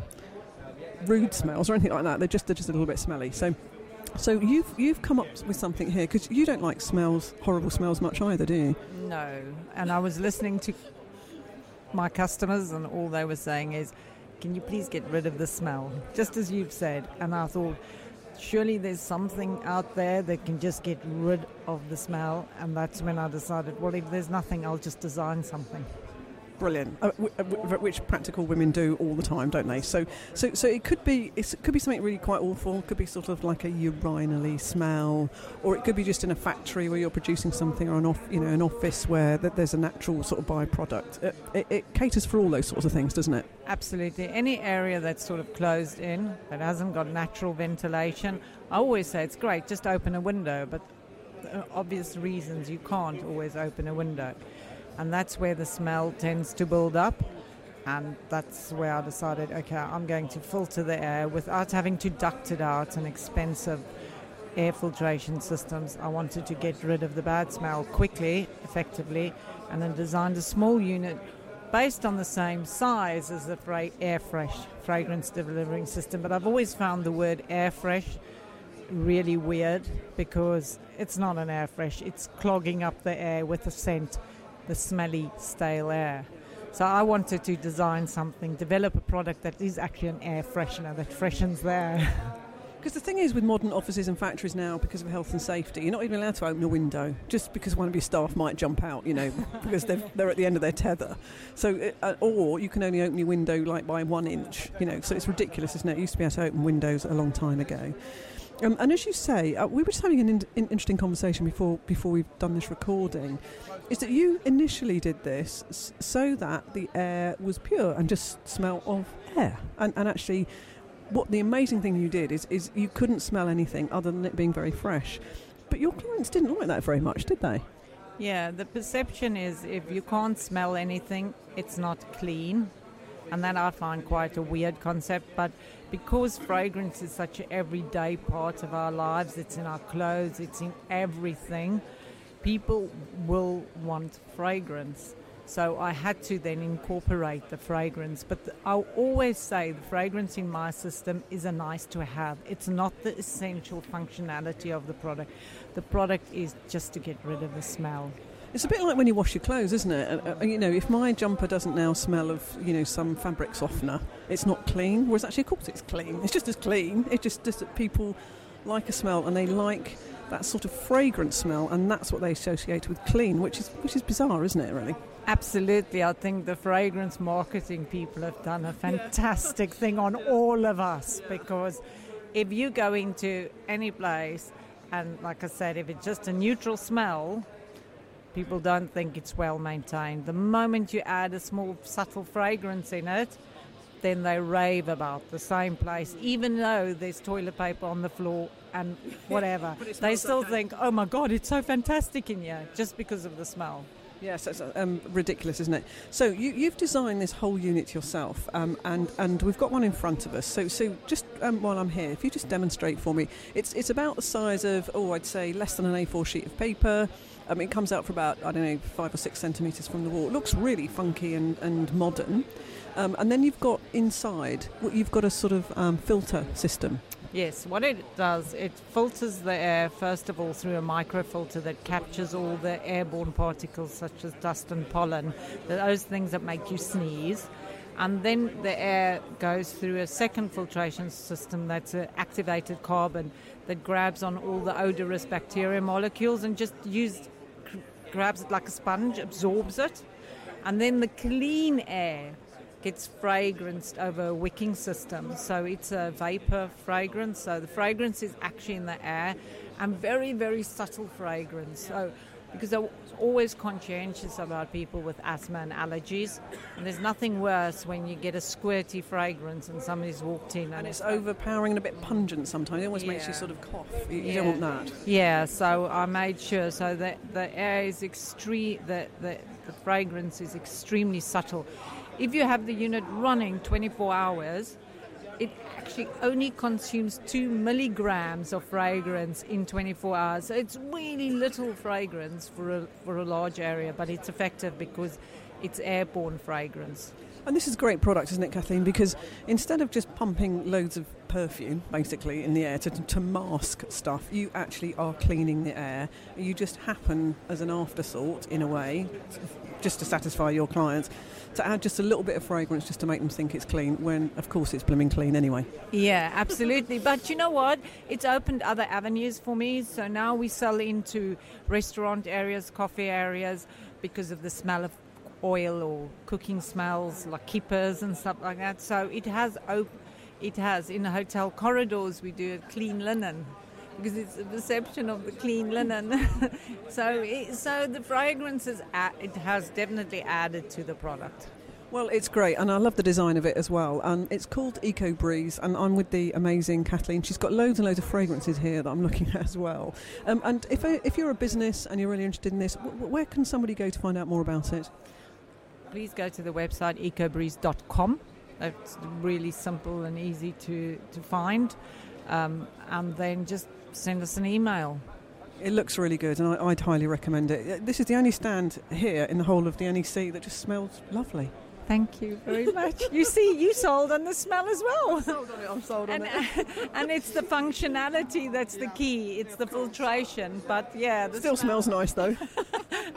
B: rude smells or anything like that. They're just they're just a little bit smelly. So. So you've you've come up with something here because you don't like smells, horrible smells much either, do you?
F: No. And I was listening to my customers, and all they were saying is, can you please get rid of the smell? Just as you've said. And I thought, surely there's something out there that can just get rid of the smell. And that's when I decided, well, if there's nothing, I'll just design something.
B: Brilliant, uh, w- w- which practical women do all the time, don't they? So, so, so it could be it's, it could be something really quite awful. It could be sort of like a urinally smell, or it could be just in a factory where you're producing something, or an off, you know, an office where th- there's a natural sort of byproduct. It, it, it caters for all those sorts of things, doesn't it?
F: Absolutely. Any area that's sort of closed in, that hasn't got natural ventilation, I always say it's great, just open a window, but for obvious reasons you can't always open a window. And that's where the smell tends to build up. And that's where I decided, okay, I'm going to filter the air without having to duct it out and expensive air filtration systems. I wanted to get rid of the bad smell quickly, effectively, and then designed a small unit based on the same size as the fra- air fresh fragrance delivering system. But I've always found the word air fresh really weird because it's not an air fresh, it's clogging up the air with the scent, the smelly, stale air. So I wanted to design something, develop a product that is actually an air freshener that freshens the air.
B: Because the thing is with modern offices and factories now, because of health and safety, you're not even allowed to open a window just because one of your staff might jump out, you know, because they're, they're at the end of their tether. So, uh, or you can only open your window like by one inch, you know, so it's ridiculous, isn't it? It used to be able to open windows a long time ago. Um, and as you say, uh, we were just having an in- in interesting conversation before before we've done this recording, is that you initially did this s- so that the air was pure and just smell of air. And, and actually... what the amazing thing you did is, is you couldn't smell anything other than it being very fresh. But your clients didn't like that very much, did they?
F: Yeah, the perception is if you can't smell anything, it's not clean. And that I find quite a weird concept. But because fragrance is such an everyday part of our lives, it's in our clothes, it's in everything, people will want fragrance. So I had to then incorporate the fragrance. But the, I'll always say the fragrance in my system is a nice to have. It's not the essential functionality of the product. The product is just to get rid of the smell.
B: It's a bit like when you wash your clothes, isn't it? Uh, uh, you know, if my jumper doesn't now smell of, you know, some fabric softener, it's not clean. Whereas actually, of course, it's clean. It's just as clean. It's just, just that people like a smell and they like that sort of fragrance smell, and that's what they associate with clean, which is which is bizarre, isn't it, really?
F: Absolutely. I think the fragrance marketing people have done a fantastic thing on all of us, because if you go into any place and, like I said, if it's just a neutral smell, people don't think it's well maintained. The moment you add a small subtle fragrance in it, then they rave about the same place, even though there's toilet paper on the floor and whatever. They still think, oh my God, it's so fantastic in here, just because of the smell.
B: Yes, it's um, ridiculous, isn't it? So you, you've designed this whole unit yourself, um, and, and we've got one in front of us. So so just um, while I'm here, if you just demonstrate for me, it's it's about the size of, oh, I'd say less than an A four sheet of paper. Um, it comes out for about, I don't know, five or six centimetres from the wall. It looks really funky and, and modern. Um, and then you've got inside, you've got a sort of um, filter system.
F: Yes, what it does, it filters the air, first of all, through a microfilter that captures all the airborne particles such as dust and pollen, those things that make you sneeze. And then the air goes through a second filtration system that's an activated carbon that grabs on all the odorous bacteria molecules and just use, grabs it like a sponge, absorbs it. And then the clean air gets fragranced over a wicking system. So it's a vapor fragrance. So the fragrance is actually in the air, and very, very subtle fragrance. So because I'm always conscientious about people with asthma and allergies. And there's nothing worse when you get a squirty fragrance and somebody's walked in. And,
B: and it's overpowering and a bit pungent sometimes. It almost
F: yeah.
B: makes you sort of cough. You, you
F: yeah.
B: don't want that.
F: Yeah, so I made sure so that the air is extreme, the, the, the fragrance is extremely subtle. If you have the unit running twenty-four hours, it actually only consumes two milligrams of fragrance in twenty-four hours. So it's really little fragrance for a, for a large area, but it's effective because it's airborne fragrance.
B: And this is a great product, isn't it, Kathleen? Because instead of just pumping loads of perfume, basically, in the air to, to mask stuff, you actually are cleaning the air. You just happen, as an afterthought, in a way, just to satisfy your clients, to add just a little bit of fragrance just to make them think it's clean, when, of course, it's blooming clean anyway.
F: Yeah, absolutely. But you know what? It's opened other avenues for me. So now we sell into restaurant areas, coffee areas, because of the smell of oil or cooking smells, like keepers and stuff like that. So it has op- it has in the hotel corridors, we do a clean linen, because it's a perception of the clean linen. so it, so the fragrance is a- it has definitely added to the product.
B: Well, it's great, and I love the design of it as well. And it's called Eco Breeze, and I'm with the amazing Kathleen. She's got loads and loads of fragrances here that I'm looking at as well. Um, and if if you're a business and you're really interested in this, w- where can somebody go to find out more about it?
F: Please go to the website eco breeze dot com. It's really simple and easy to, to find. Um, and then just send us an email.
B: It looks really good, and I, I'd highly recommend it. This is the only stand here in the whole of the N E C that just smells lovely.
F: Thank you very much. You see, you sold on the smell as well.
B: I'm sold on it, I'm sold on
F: and,
B: it.
F: and it's the functionality that's the key. It's the filtration. But yeah, the
B: still
F: smell.
B: smells nice though.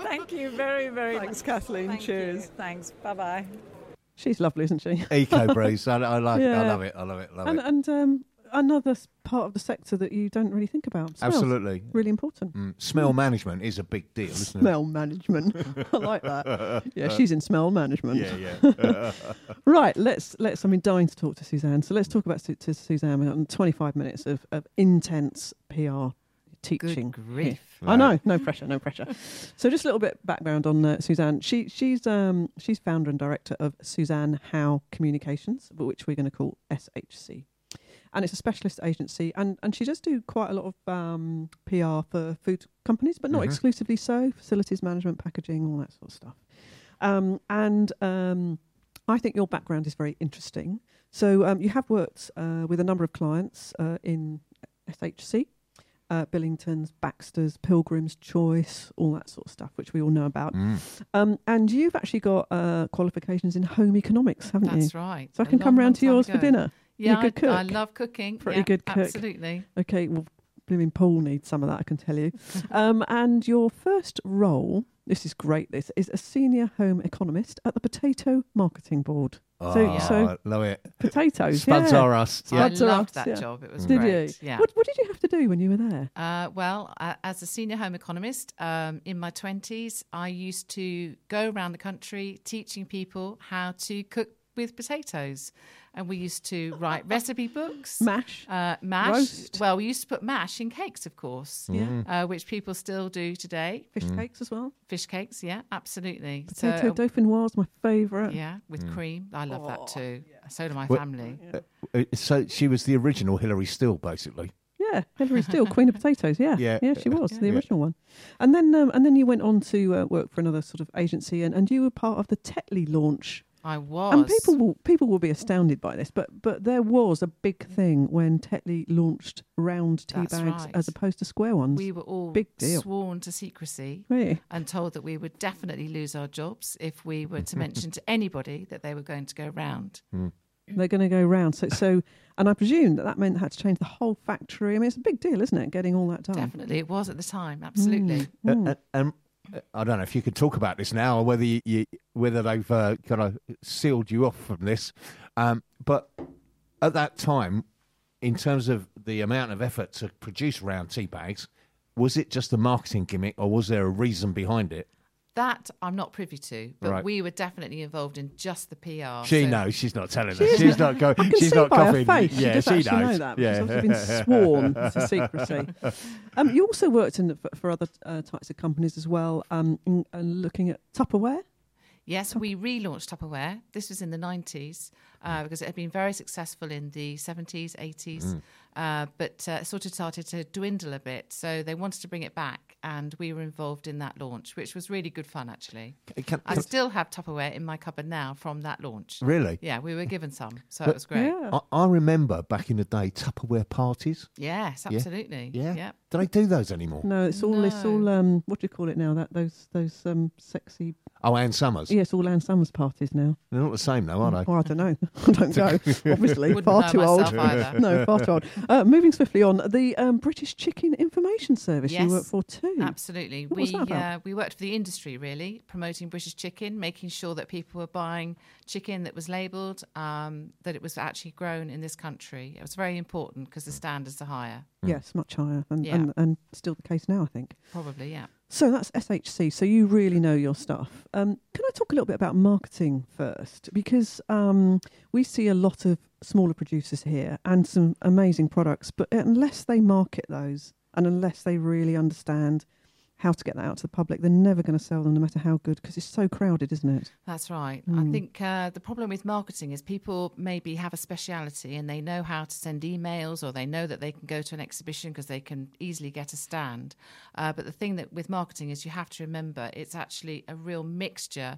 F: Thank you very, very
B: Thanks,
F: much.
B: Kathleen.
F: Thank
B: Cheers.
F: you. Thanks. Bye-bye.
B: She's lovely, isn't she?
A: Eco breeze. I, I like.
B: Yeah.
A: I love it. I love it. Love
B: And,
A: it.
B: and um, another s- part of the sector that you don't really think about. Smells.
A: Absolutely.
B: Really important.
A: Mm. Smell management is a big deal, isn't it?
B: Smell management. I like that. Yeah, she's in smell management.
A: Yeah, yeah.
B: Right, let's let's. I'm dying to talk to Suzanne. So let's talk about Su- to Suzanne. We've got twenty-five minutes of, of intense P R teaching.
C: Good grief.
B: I know, no pressure, no pressure. So just a little bit background on uh, Suzanne. She she's um she's founder and director of Suzanne Howe Communications, but which we're going to call S H C, and it's a specialist agency. And and she does do quite a lot of um P R for food companies, but not
A: Mhm.
B: exclusively so. Facilities management, packaging, all that sort of stuff. Um and um. I think your background is very interesting. So um, you have worked uh, with a number of clients uh, in S H C, uh, Billingtons, Baxter's, Pilgrim's Choice, all that sort of stuff, which we all know about.
A: Mm.
B: Um, and you've actually got uh, qualifications in home economics, haven't
C: That's
B: you?
C: right.
B: So I
C: A
B: can come
C: long,
B: round
C: long
B: to yours
C: time
B: for
C: ago.
B: dinner.
C: Yeah,
B: You're a good
C: I, I
B: cook.
C: love cooking.
B: Pretty
C: yeah,
B: good cook.
C: Absolutely.
B: Okay, well, blooming Paul needs some of that, I can tell you. um, and your first role, this is great, this, is a senior home economist at the Potato Marketing Board.
A: Oh,
B: So- so-
A: love it.
B: Potatoes,
A: Spuds
B: yeah.
A: are us.
C: So
A: Yeah.
C: I
B: Spuds are
C: loved
B: us,
C: that
B: yeah.
C: job. It was
B: Did
C: great.
B: you?
C: Yeah.
B: What, what did you have to do when you were there?
C: Uh, well, uh, as a senior home economist um, in my twenties, I used to go around the country teaching people how to cook with potatoes. And we used to write recipe books.
B: Mash?
C: Uh, mash.
B: Roast?
C: Well, we used to put mash in cakes, of course,
B: Yeah.
C: uh, which people still do today.
B: Fish cakes as well?
C: Fish cakes, yeah, absolutely.
B: Potato
C: so,
B: dauphinoise is my favourite.
C: yeah, with cream. I love
B: Oh,
C: that too. So do my
A: Well-
C: family.
A: Uh, So she was the original Hillary Steele, basically.
B: Yeah, Hilary Steele, Queen of Potatoes. Yeah,
A: Yeah.
B: yeah, she was the
A: Yeah.
B: original one. And then, um, and then you went on to uh, work for another sort of agency, and, and you were part of the Tetley launch.
C: I was.
B: And people will people will be astounded by this, but but there was a big thing when Tetley launched round tea
C: That's
B: bags
C: right.
B: as opposed to square ones.
C: we were all
B: Big deal.
C: sworn to secrecy
B: Really?
C: and told that we would definitely lose our jobs if we were to mention to anybody that they were going to go round.
B: They're going to go round. So so, and I presume that that meant they had to change the whole factory. I mean, it's a big deal, isn't it? Getting all that done.
C: Definitely, it was at the time. Absolutely.
B: Mm.
A: Uh, uh, um, uh, I don't know if you could talk about this now, or whether you, you whether they've uh, kind of sealed you off from this. Um, but at that time, in terms of the amount of effort to produce round tea bags, was it just a marketing gimmick, or was there a reason behind it?
C: That I'm not privy to, but
A: Right.
C: we were definitely involved in just the P R.
A: She
C: so-
A: knows. She's not telling
B: She
A: us.
B: isn't.
A: She's not going.
B: I can
A: She's
B: see
A: not
B: by
A: coughing.
B: her face.
A: Yeah,
B: she does
A: she
B: actually
A: knows.
B: know that.
A: Yeah.
B: She's obviously been sworn to secrecy. Um, you also worked in for, for other uh, types of companies as well, um, in, uh, looking at Tupperware.
C: Yes, we relaunched Tupperware. This was in the nineties uh, because it had been very successful in the seventies, eighties, uh, but uh, sort of started to dwindle a bit. So they wanted to bring it back, and we were involved in that launch, which was really good fun, actually.
A: Can-
C: I still have Tupperware in my cupboard now from that launch.
A: Really?
C: Yeah, we were given some, so
A: But-
C: it was great.
B: Yeah.
A: I, I remember back in the day Tupperware parties.
C: Yes,
A: Yeah.
C: absolutely.
A: Yeah.
C: Yep.
A: Do they do those anymore?
B: No, it's all it's
C: No.
B: all um, what do you call it now? That those those um, sexy
A: Oh, Ann Summers.
B: yes, all Ann Summers parties now.
A: They're not the same, though, are they?
B: Oh, I don't know. I don't go. Obviously,
C: Wouldn't
B: far
C: know
B: too old.
C: myself either.
B: No, far too old. Uh, moving swiftly on, the um, British Chicken Information Service
C: Yes,
B: you work for too.
C: Absolutely.
B: What
C: we
B: was that about?
C: Uh, we worked for the industry, really, promoting British chicken, making sure that people were buying chicken that was labelled, um, that it was actually grown in this country. It was very important because the standards are higher.
B: Yes, much higher, and,
C: Yeah.
B: and and still the case now, I think.
C: Probably, yeah.
B: So that's S H C. So you really know your stuff. Um, can I talk a little bit about marketing first? Because um, we see a lot of smaller producers here and some amazing products, but unless they market those and unless they really understand how to get that out to the public, they're never going to sell them, no matter how good, because it's so crowded, isn't it?
C: That's right.
B: Mm.
C: I think uh, the problem with marketing is people maybe have a speciality and they know how to send emails, or they know that they can go to an exhibition because they can easily get a stand. Uh, but the thing that with marketing is you have to remember it's actually a real mixture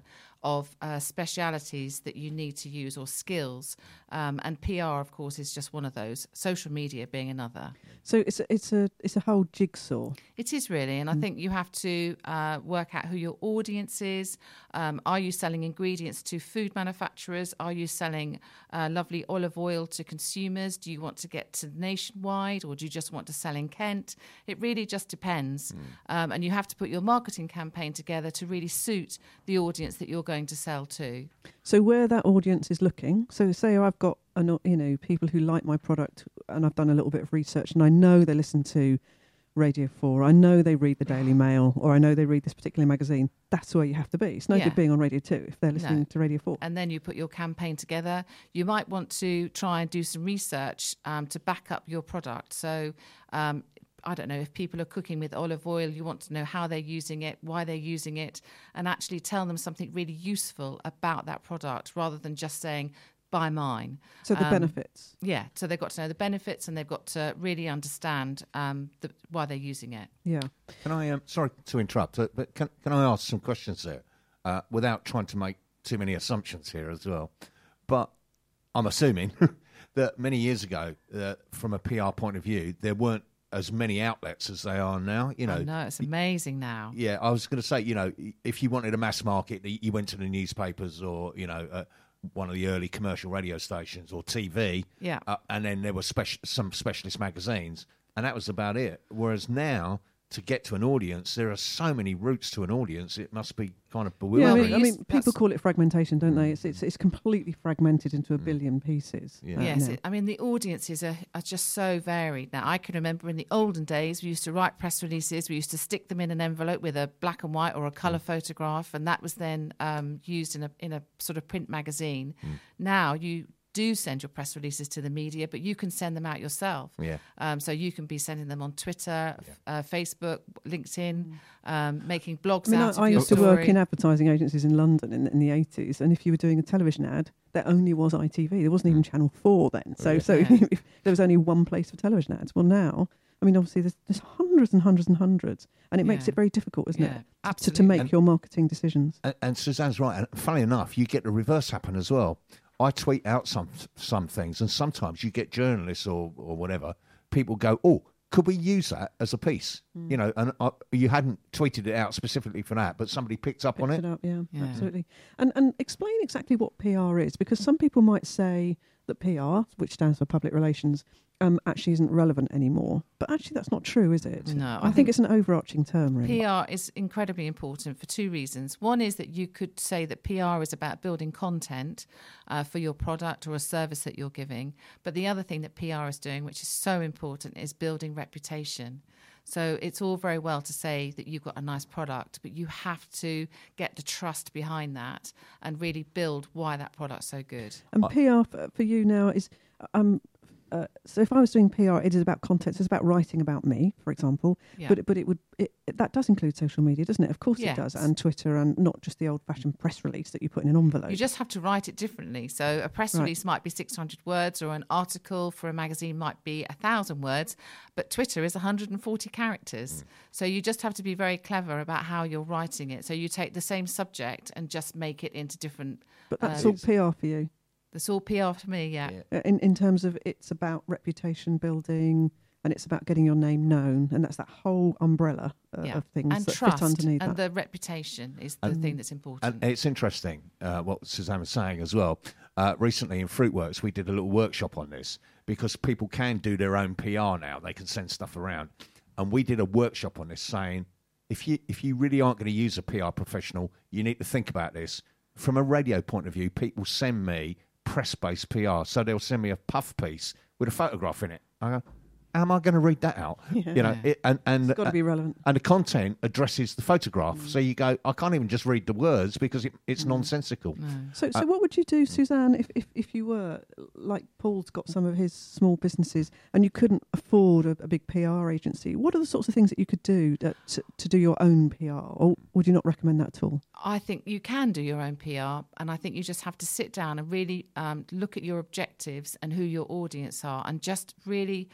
C: of uh, specialities that you need to use or skills. Um, and P R, of course, is just one of those, social media being another.
B: So it's a, it's a it's a whole jigsaw.
C: It is really, and I think you have to uh, work out who your audience is. Um, are you selling ingredients to food manufacturers? Are you selling uh, lovely olive oil to consumers? Do you want to get to nationwide, or do you just want to sell in Kent? It really just depends. Mm. Um, and you have to put your marketing campaign together to really suit the audience that you're going to sell to.
B: So where that audience is looking, so say I've got, an, you know, people who like my product, and I've done a little bit of research, and I know they listen to Radio four, I know they read the Daily Mail, or I know they read this particular magazine. That's where you have to be. It's no
C: yeah.
B: good being on Radio two if they're listening
C: no.
B: to Radio four.
C: And then you put your campaign together. You might want to try and do some research um, to back up your product. So um, I don't know, if people are cooking with olive oil, you want to know how they're using it, why they're using it, and actually tell them something really useful about that product rather than just saying, buy mine.
B: So the
C: um,
B: benefits.
C: Yeah, so they've got to know the benefits, and they've got to really understand um, the, why they're using it.
B: Yeah.
A: Can I, um, sorry to interrupt, uh, but can, can I ask some questions there uh, without trying to make too many assumptions here as well? But I'm assuming that many years ago, uh, from a P R point of view, there weren't as many outlets as they are now. You know,
C: oh, no, it's amazing now.
A: Yeah, I was going to say, you know, if you wanted a mass market, you went to the newspapers or, you know, uh, one of the early commercial radio stations or T V.
C: Yeah.
A: Uh, and then there were speci- some specialist magazines, and that was about it. Whereas now, to get to an audience, there are so many routes to an audience, it must be kind of bewildering.
B: Yeah, I
C: Well,
B: mean,
C: we
B: I
C: used-
B: mean people
C: that's-
B: call it fragmentation, don't they? It's it's, it's completely fragmented into a billion pieces.
A: Yeah.
B: uh,
C: Yes,
B: now.
C: it, I mean, the audiences are, are just so varied now. I can remember in the olden days, we used to write press releases, we used to stick them in an envelope with a black and white or a colour photograph, and that was then um, used in a in a sort of print magazine.
A: Mm.
C: Now you do send your press releases to the media, but you can send them out yourself.
A: Yeah.
C: Um, so you can be sending them on Twitter, yeah. uh, Facebook, LinkedIn, um, making blogs
B: I mean,
C: out
B: I, I
C: of your
B: used to
C: story.
B: work in advertising agencies in London in, in the eighties, and if you were doing a television ad, there only was I T V. There wasn't even Channel four then. So,
A: Yeah.
B: so
C: Yeah.
B: if there was only one place for television ads. Well, now, I mean, obviously, there's, there's hundreds and hundreds and hundreds, and it makes
C: Yeah.
B: it very difficult, isn't
C: Yeah,
B: it, to, to
C: absolutely.
B: make
A: And-
B: your marketing decisions.
A: And, and Suzanne's right. And funny enough, you get the reverse happen as well. I tweet out some some things, and sometimes you get journalists or, or whatever, people go, oh, could we use that as a piece? Mm. You know, and uh, you hadn't tweeted it out specifically for that, but somebody picked up
B: Picked
A: on it.
B: it up, yeah,
C: Yeah.
B: absolutely. And and explain exactly what P R is, because some people might say that P R, which stands for public relations, um, actually isn't relevant anymore. But actually, that's not true, is it?
C: No,
B: I,
C: I
B: think,
C: think
B: it's an overarching term, really.
C: P R is incredibly important for two reasons. One is that you could say that P R is about building content uh, for your product or a service that you're giving. But the other thing that P R is doing, which is so important, is building reputation. So it's all very well to say that you've got a nice product, but you have to get the trust behind that and really build why that product's so good.
B: And P R for, for you now is, um, uh, so if I was doing P R, it is about content. It's about writing about me, for example.
C: Yeah.
B: But but it would it, it, that does include social media, doesn't it? Of course
C: Yes.
B: it does, and Twitter, and not just the old-fashioned press release that you put in an envelope.
C: You just have to write it differently. So a press
B: Right.
C: release might be six hundred words, or an article for a magazine might be one thousand words, but Twitter is one hundred forty characters. Mm. So you just have to be very clever about how you're writing it. So you take the same subject and just make it into different...
B: but that's
C: uh,
B: all P R for you.
C: That's all P R for me, yeah.
A: Yeah.
B: Uh, In in terms of it's about reputation building, and it's about getting your name known, and that's that whole umbrella uh,
C: Yeah.
B: of things
C: And
B: that
C: trust,
B: fit underneath
C: and
B: that.
C: the reputation is the
A: And-
C: thing that's important.
A: And it's interesting uh, what Suzanne was saying as well. Uh, recently in Fruitworks, we did a little workshop on this because people can do their own P R now. They can send stuff around. And we did a workshop on this saying, if you if you really aren't going to use a P R professional, you need to think about this. From a radio point of view, people send me press-based P R. So they'll send me a puff piece with a photograph in it. I go, how am I going to read that out?
B: Yeah.
A: You know, it, and and
B: It's got to be relevant.
A: and the content addresses the photograph. Mm. So you go, I can't even just read the words because it, it's mm. nonsensical.
C: no.
B: So, so
A: Uh,
B: what would you do, Suzanne, if, if, if you were, like Paul's got some of his small businesses and you couldn't afford a, a big P R agency? What are the sorts of things that you could do that, to, to do your own P R? Or would you not recommend that at all?
C: I think you can do your own P R, and I think you just have to sit down and really um, look at your objectives and who your audience are, and just really um,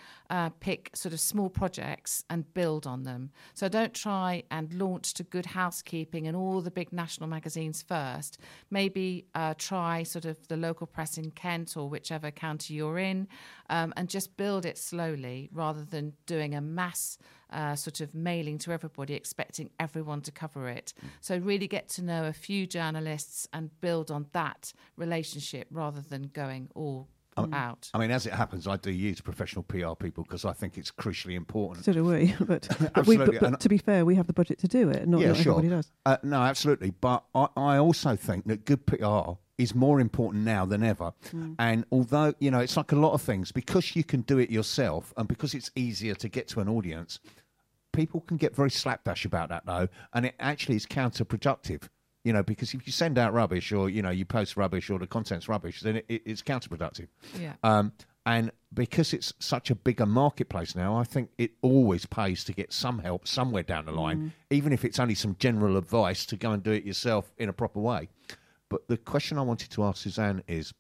C: uh, pick sort of small projects and build on them. So don't try and launch to Good Housekeeping and all the big national magazines first. Maybe uh, try sort of the local press in Kent or whichever county you're in, um, and just build it slowly rather than doing a mass uh, sort of mailing to everybody, expecting everyone to cover it. Mm. So really get to know a few journalists and build on that relationship rather than going all
A: Um,
C: out.
A: I mean, as it happens, I do use professional P R people because I think it's crucially important.
B: So do we. But, but, we,
A: Absolutely.
B: but, but
A: And-
B: to be fair, we have the budget to do it. Not,
A: Yeah,
B: not
A: sure.
B: everybody does.
A: Uh, no, absolutely. But I, I also think that good P R is more important now than ever.
B: Mm.
A: And although, you know, it's like a lot of things, because you can do it yourself and because it's easier to get to an audience, people can get very slapdash about that, though, and it actually is counterproductive. You know, because if you send out rubbish or, you know, you post rubbish or the content's rubbish, then it, it, it's counterproductive.
C: Yeah.
A: Um, and because it's such a bigger marketplace now, I think it always pays to get some help somewhere down the line,
B: Mm.
A: even if it's only some general advice to go and do it yourself in a proper way. But the question I wanted to ask Suzanne is,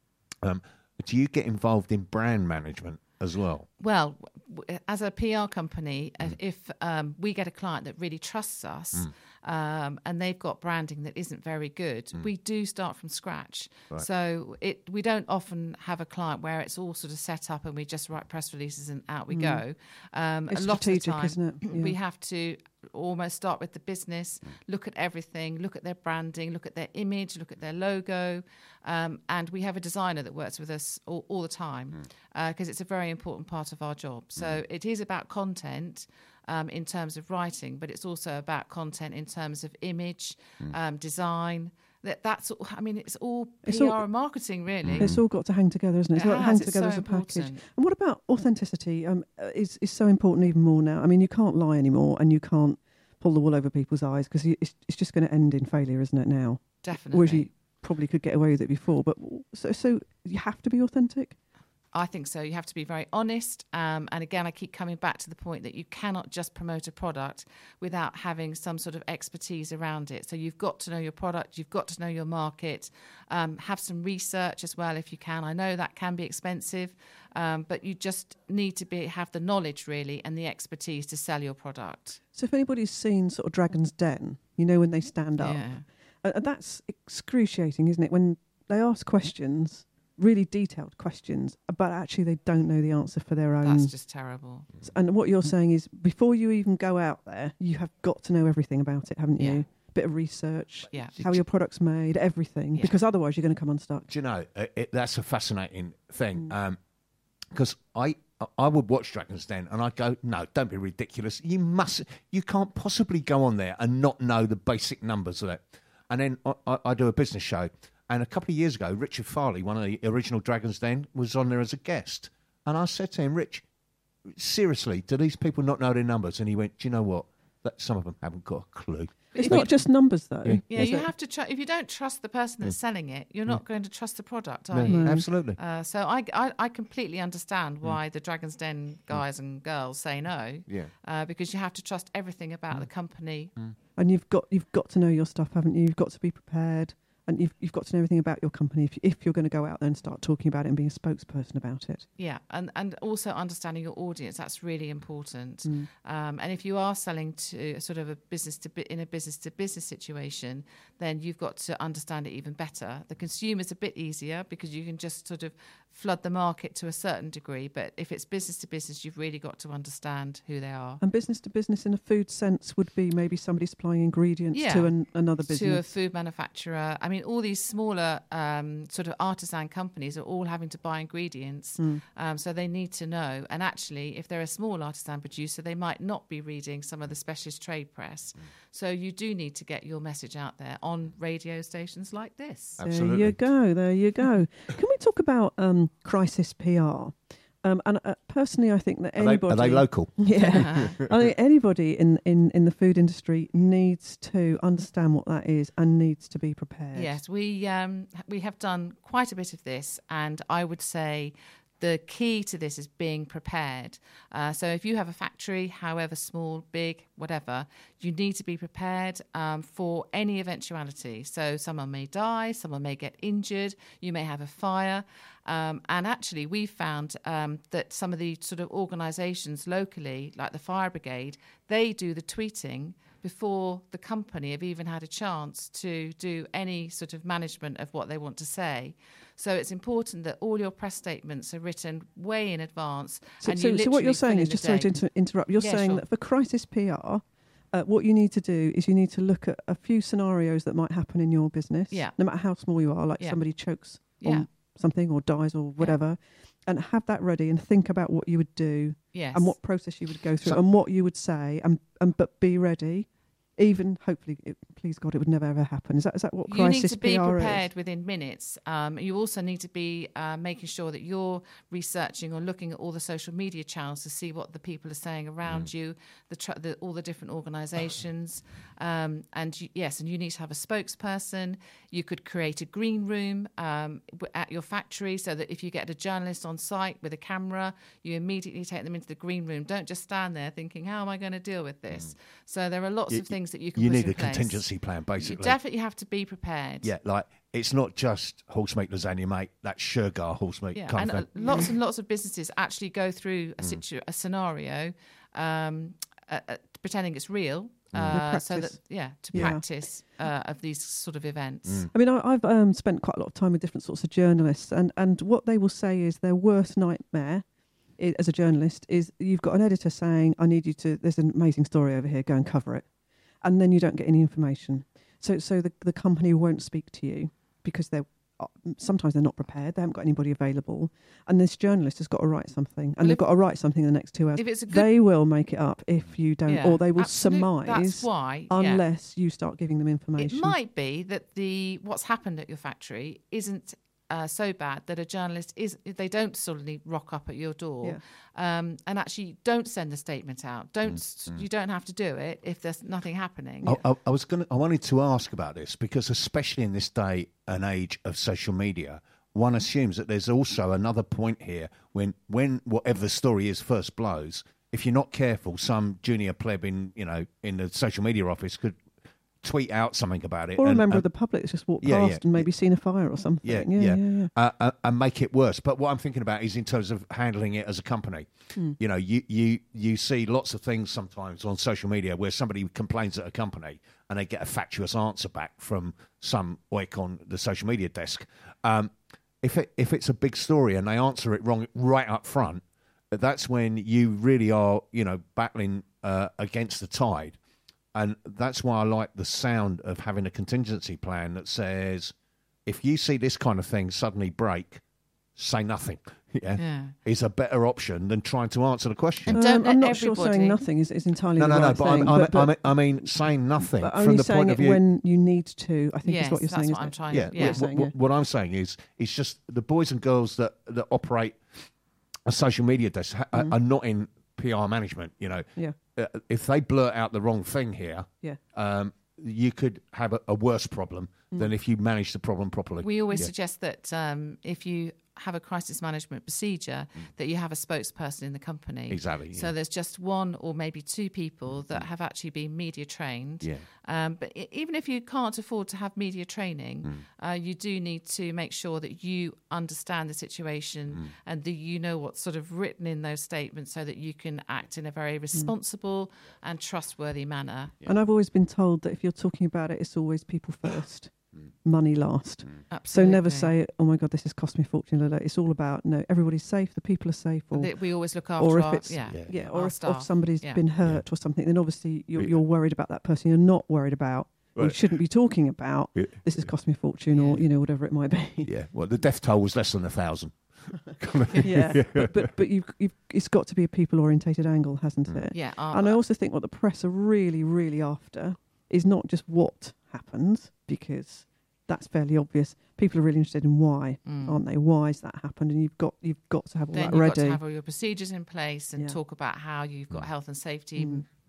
A: um, do you get involved in brand management as well?
C: Well, w- as a P R company, uh, if um, we get a client that really trusts us um, and they've got branding that isn't very good, we do start from scratch.
A: Right.
C: So it we don't often have a client where it's all sort of set up and we just write press releases and out we go. Um,
B: It's
C: a lot of the
B: strategic,
C: time,
B: isn't it? Yeah.
C: we have to almost start with the business, look at everything, look at their branding, look at their image, look at their logo. Um, and we have a designer that works with us all, all the time because uh, it's a very important part of our job. So it is about content um, in terms of writing, but it's also about content in terms of image, um, design. That that's all, I mean, it's all
B: It's
C: P R
B: all-
C: and marketing, really.
B: It's all got to hang together, isn't it? It's
C: It
B: got to
C: has,
B: hang
C: it's
B: together
C: so
B: as a package.
C: important.
B: And what about authenticity? Um, uh, is is so important even more now. I mean, you can't lie anymore, and you can't pull the wool over people's eyes because it's it's just going to end in failure, isn't it? Now,
C: Definitely.
B: whereas you probably could get away with it before. But so so you have to be authentic.
C: I think so. You have to be very honest. Um, and again, I keep coming back to the point that you cannot just promote a product without having some sort of expertise around it. So you've got to know your product, you've got to know your market, um, have some research as well if you can. I know that can be expensive, um, but you just need to be have the knowledge really and the expertise to sell your product.
B: So if anybody's seen sort of Dragon's Den, you know when they stand up,
C: Yeah.
B: uh, that's excruciating, isn't it? When they ask questions, really detailed questions, but actually they don't know the answer for their own.
C: That's just terrible.
B: And what you're saying is, before you even go out there, you have got to know everything about it, haven't you?
C: Yeah.
B: Bit of research,
C: Yeah.
B: how your product's made, everything,
C: Yeah.
B: because otherwise you're going to come unstuck.
A: Do you know, uh, it, that's a fascinating thing.
B: Mm.
A: Because I I would watch Dragon's Den and I'd go, no, don't be ridiculous. You must, you can't possibly go on there and not know the basic numbers of it. And then I, I, I do a business show. And a couple of years ago, Richard Farley, one of the original Dragon's Den, was on there as a guest. And I said to him, Rich, seriously, do these people not know their numbers? And he went, do you know what? That some of them haven't got a clue.
B: It's
C: If
B: not
C: you-
B: just numbers, though.
A: Yeah.
C: Yeah,
B: is
C: you
B: it?
C: have to. Tr- if you don't trust the person that's selling it, you're not going to trust the product, are
A: No,
C: you?
A: absolutely.
C: Uh, so I, I, I completely understand why the Dragon's Den guys and girls say no.
A: Yeah.
C: Uh, because you have to trust everything about the company.
B: And you've got you've got to know your stuff, haven't you? You've got to be prepared, and you've you've got to know everything about your company if if you're going to go out there and start talking about it and being a spokesperson about it.
C: Yeah, and, and also understanding your audience, that's really important. Um, and if you are selling to sort of a business to bi- in a business to business situation, then you've got to understand it even better. The consumer's a bit easier because you can just sort of flood the market to a certain degree. But if it's business to business, you've really got to understand who they are.
B: And business to business in a food sense would be maybe somebody supplying ingredients
C: Yeah.
B: to an, another business.
C: To a food manufacturer. I mean, all these smaller um, sort of artisan companies are all having to buy ingredients. Um, so they need to know. And actually, if they're a small artisan producer, they might not be reading some of the specialist trade press. So you do need to get your message out there on radio stations like this.
A: Absolutely.
B: There you go. There you go. Can we talk about um, crisis P R? Um, and uh, personally, I think that
A: Are they,
B: anybody
A: are they local?
B: Yeah, I think anybody in, in, in the food industry needs to understand what that is and needs to be prepared.
C: Yes, we um, we have done quite a bit of this, and I would say the key to this is being prepared. Uh, so if you have a factory, however small, big, whatever, you need to be prepared um, for any eventuality. So someone may die, someone may get injured, you may have a fire. Um, and actually, we found um, that some of the sort of organisations locally, like the fire brigade, they do the tweeting before the company have even had a chance to do any sort of management of what they want to say. So it's important that all your press statements are written way in advance.
B: So,
C: and
B: so,
C: you
B: so what you're
C: literally
B: saying
C: fill
B: is,
C: in
B: just
C: the
B: sorry to
C: date.
B: inter- interrupt, you're
C: Yeah,
B: saying
C: sure.
B: that for crisis P R, uh, what you need to do is you need to look at a few scenarios that might happen in your business,
C: Yeah.
B: no matter how small you are, like
C: Yeah.
B: somebody chokes
C: Yeah.
B: on something or dies or whatever, and have that ready and think about what you would do
C: Yes.
B: and what process you would go through
A: So-
B: and what you would say, and, and but be ready. Even hopefully, it, please God, it would never ever happen. Is that is that what
C: you
B: crisis
C: need to be
B: P R
C: prepared
B: is?
C: within minutes. Um, you also need to be uh, making sure that you're researching or looking at all the social media channels to see what the people are saying around
A: Mm.
C: you, the, tr- the all the different organisations. Um, and you, yes, and you need to have a spokesperson. You could create a green room um, w- at your factory so that if you get a journalist on site with a camera, you immediately take them into the green room. Don't just stand there thinking, how am I going to deal with this? So there are lots
A: You-
C: of things that you can
A: You
C: put
A: need
C: in
A: a
C: place.
A: contingency plan,
C: You
A: basically.
C: definitely have to be prepared.
A: Yeah, like it's not just horse meat lasagna, mate. That's sugar horse meat
C: Yeah,
A: kind
C: and
A: of
C: uh,
A: thing.
C: lots and lots of businesses actually go
A: Mm.
C: through a, situ- a scenario, um, uh, uh, pretending it's real,
A: Mm.
C: uh, so that
B: practice.
C: yeah, to
B: Yeah.
C: practice uh, of these sort of events.
A: Mm.
B: I mean, I, I've um, spent quite a lot of time with different sorts of journalists, and, and what they will say is their worst nightmare i as a journalist is you've got an editor saying, I need you to, there's an amazing story over here, go and cover it. And then you don't get any information. So so the, the company won't speak to you because they're, uh, sometimes they're not prepared, they haven't got anybody available. And this journalist has got to write something, and
C: Well,
B: they've
C: if-
B: got to write something in the next two hours.
C: If it's a good,
B: They will make it up if you don't,
C: yeah,
B: or they will
C: absolute-
B: surmise
C: That's why, yeah.
B: unless you start giving them information.
C: It might be that the what's happened at your factory isn't uh, so bad that a journalist is they don't suddenly rock up at your door
B: Yeah.
C: um, and actually don't send the statement out. Don't
A: Mm,
C: you don't have to do it if there's nothing happening.
A: I, I, I was going. I wanted to ask about this because, especially in this day and age of social media, one assumes that there's also another point here when, when whatever the story is first blows. If you're not careful, some junior pleb in you know in the social media office could tweet out something about it,
B: Or a
A: and-
B: member
A: and-
B: of the public that's just walked
A: Yeah,
B: past
A: yeah,
B: and maybe seen a fire or something.
A: Yeah,
B: yeah,
A: yeah.
B: yeah. yeah.
A: uh, uh, and make it worse. But what I'm thinking about is in terms of handling it as a company.
B: Hmm.
A: You know, you, you you see lots of things sometimes on social media where somebody complains at a company and they get a fatuous answer back from some oik on the social media desk. Um, if it, if it's a big story and they answer it wrong right up front, that's when you really are, you know, battling uh, against the tide. And that's why I like the sound of having a contingency plan that says, if you see this kind of thing suddenly break, say nothing. Yeah,
C: Yeah.
A: is a better option than trying to answer the question.
C: And don't
B: Um,
C: let
B: I'm not sure
C: everybody-
B: saying nothing is, is entirely
A: No,
B: the
A: no, no.
B: right
A: But,
B: thing.
A: I'm, I'm,
B: but, but,
A: I'm, I mean, saying nothing
B: but
A: from
B: only
A: the
B: saying
A: point
B: it
A: of view.
B: when you need to, I think
C: Yes,
B: is what you're
C: that's
B: saying.
C: what
B: isn't
C: I'm
B: it?
C: trying
A: yeah,
C: to.
B: yeah.
A: what,
B: saying,
A: what,
B: yeah.
A: what I'm saying is, it's just the boys and girls that that operate a social media desk ha-
B: Mm.
A: are not in P R management. You know,
B: Yeah,
A: uh, if they blurt out the wrong thing here,
B: yeah.
A: um, you could have a, a worse problem
B: Mm.
A: than if you manage the problem properly.
C: We always
A: Yeah.
C: suggest that um, if you have a crisis management procedure, that you have a spokesperson in the company.
A: Exactly.
C: So
A: yeah.
C: there's just one or maybe two people that have actually been media trained.
A: Yeah.
C: Um, but I- even if you can't afford to have media training,
A: Mm.
C: uh, you do need to make sure that you understand the situation
A: Mm.
C: and that you know what's sort of written in those statements so that you can act in a very responsible and trustworthy manner.
B: And I've always been told that if you're talking about it, it's always people first, money last. So
C: Absolutely.
B: never say, "Oh my God, this has cost me a fortune." la, la. It's all about no, everybody's safe, the people are safe, or
C: That we always look after
B: or if
C: our,
B: it's-
C: yeah.
A: Yeah.
B: yeah,
C: our
B: or if, or
C: staff.
B: if somebody's
C: Yeah.
B: been hurt or something, then obviously you're,
A: Yeah.
B: you're worried about that person. You're not worried about. You
A: Right.
B: shouldn't be talking about.
A: Yeah.
B: This has cost me a fortune, or
C: Yeah.
B: you know whatever it might be.
A: Yeah, well, the death toll was less than a thousand.
B: yeah, but but, but you've, you've it's got to be a people orientated angle, hasn't
A: Mm.
B: it?
C: Yeah, our-
B: And I also think what the press are really, really after is not just what happens, because that's fairly obvious. People are really interested in why,
C: Mm.
B: aren't they? Why's that happened? And you've got you've got to have all
C: Then
B: that
C: you've
B: ready.
C: got to have all your procedures in place and
B: Yeah.
C: talk about how you've got
A: Mm.
C: health and safety
B: Mm.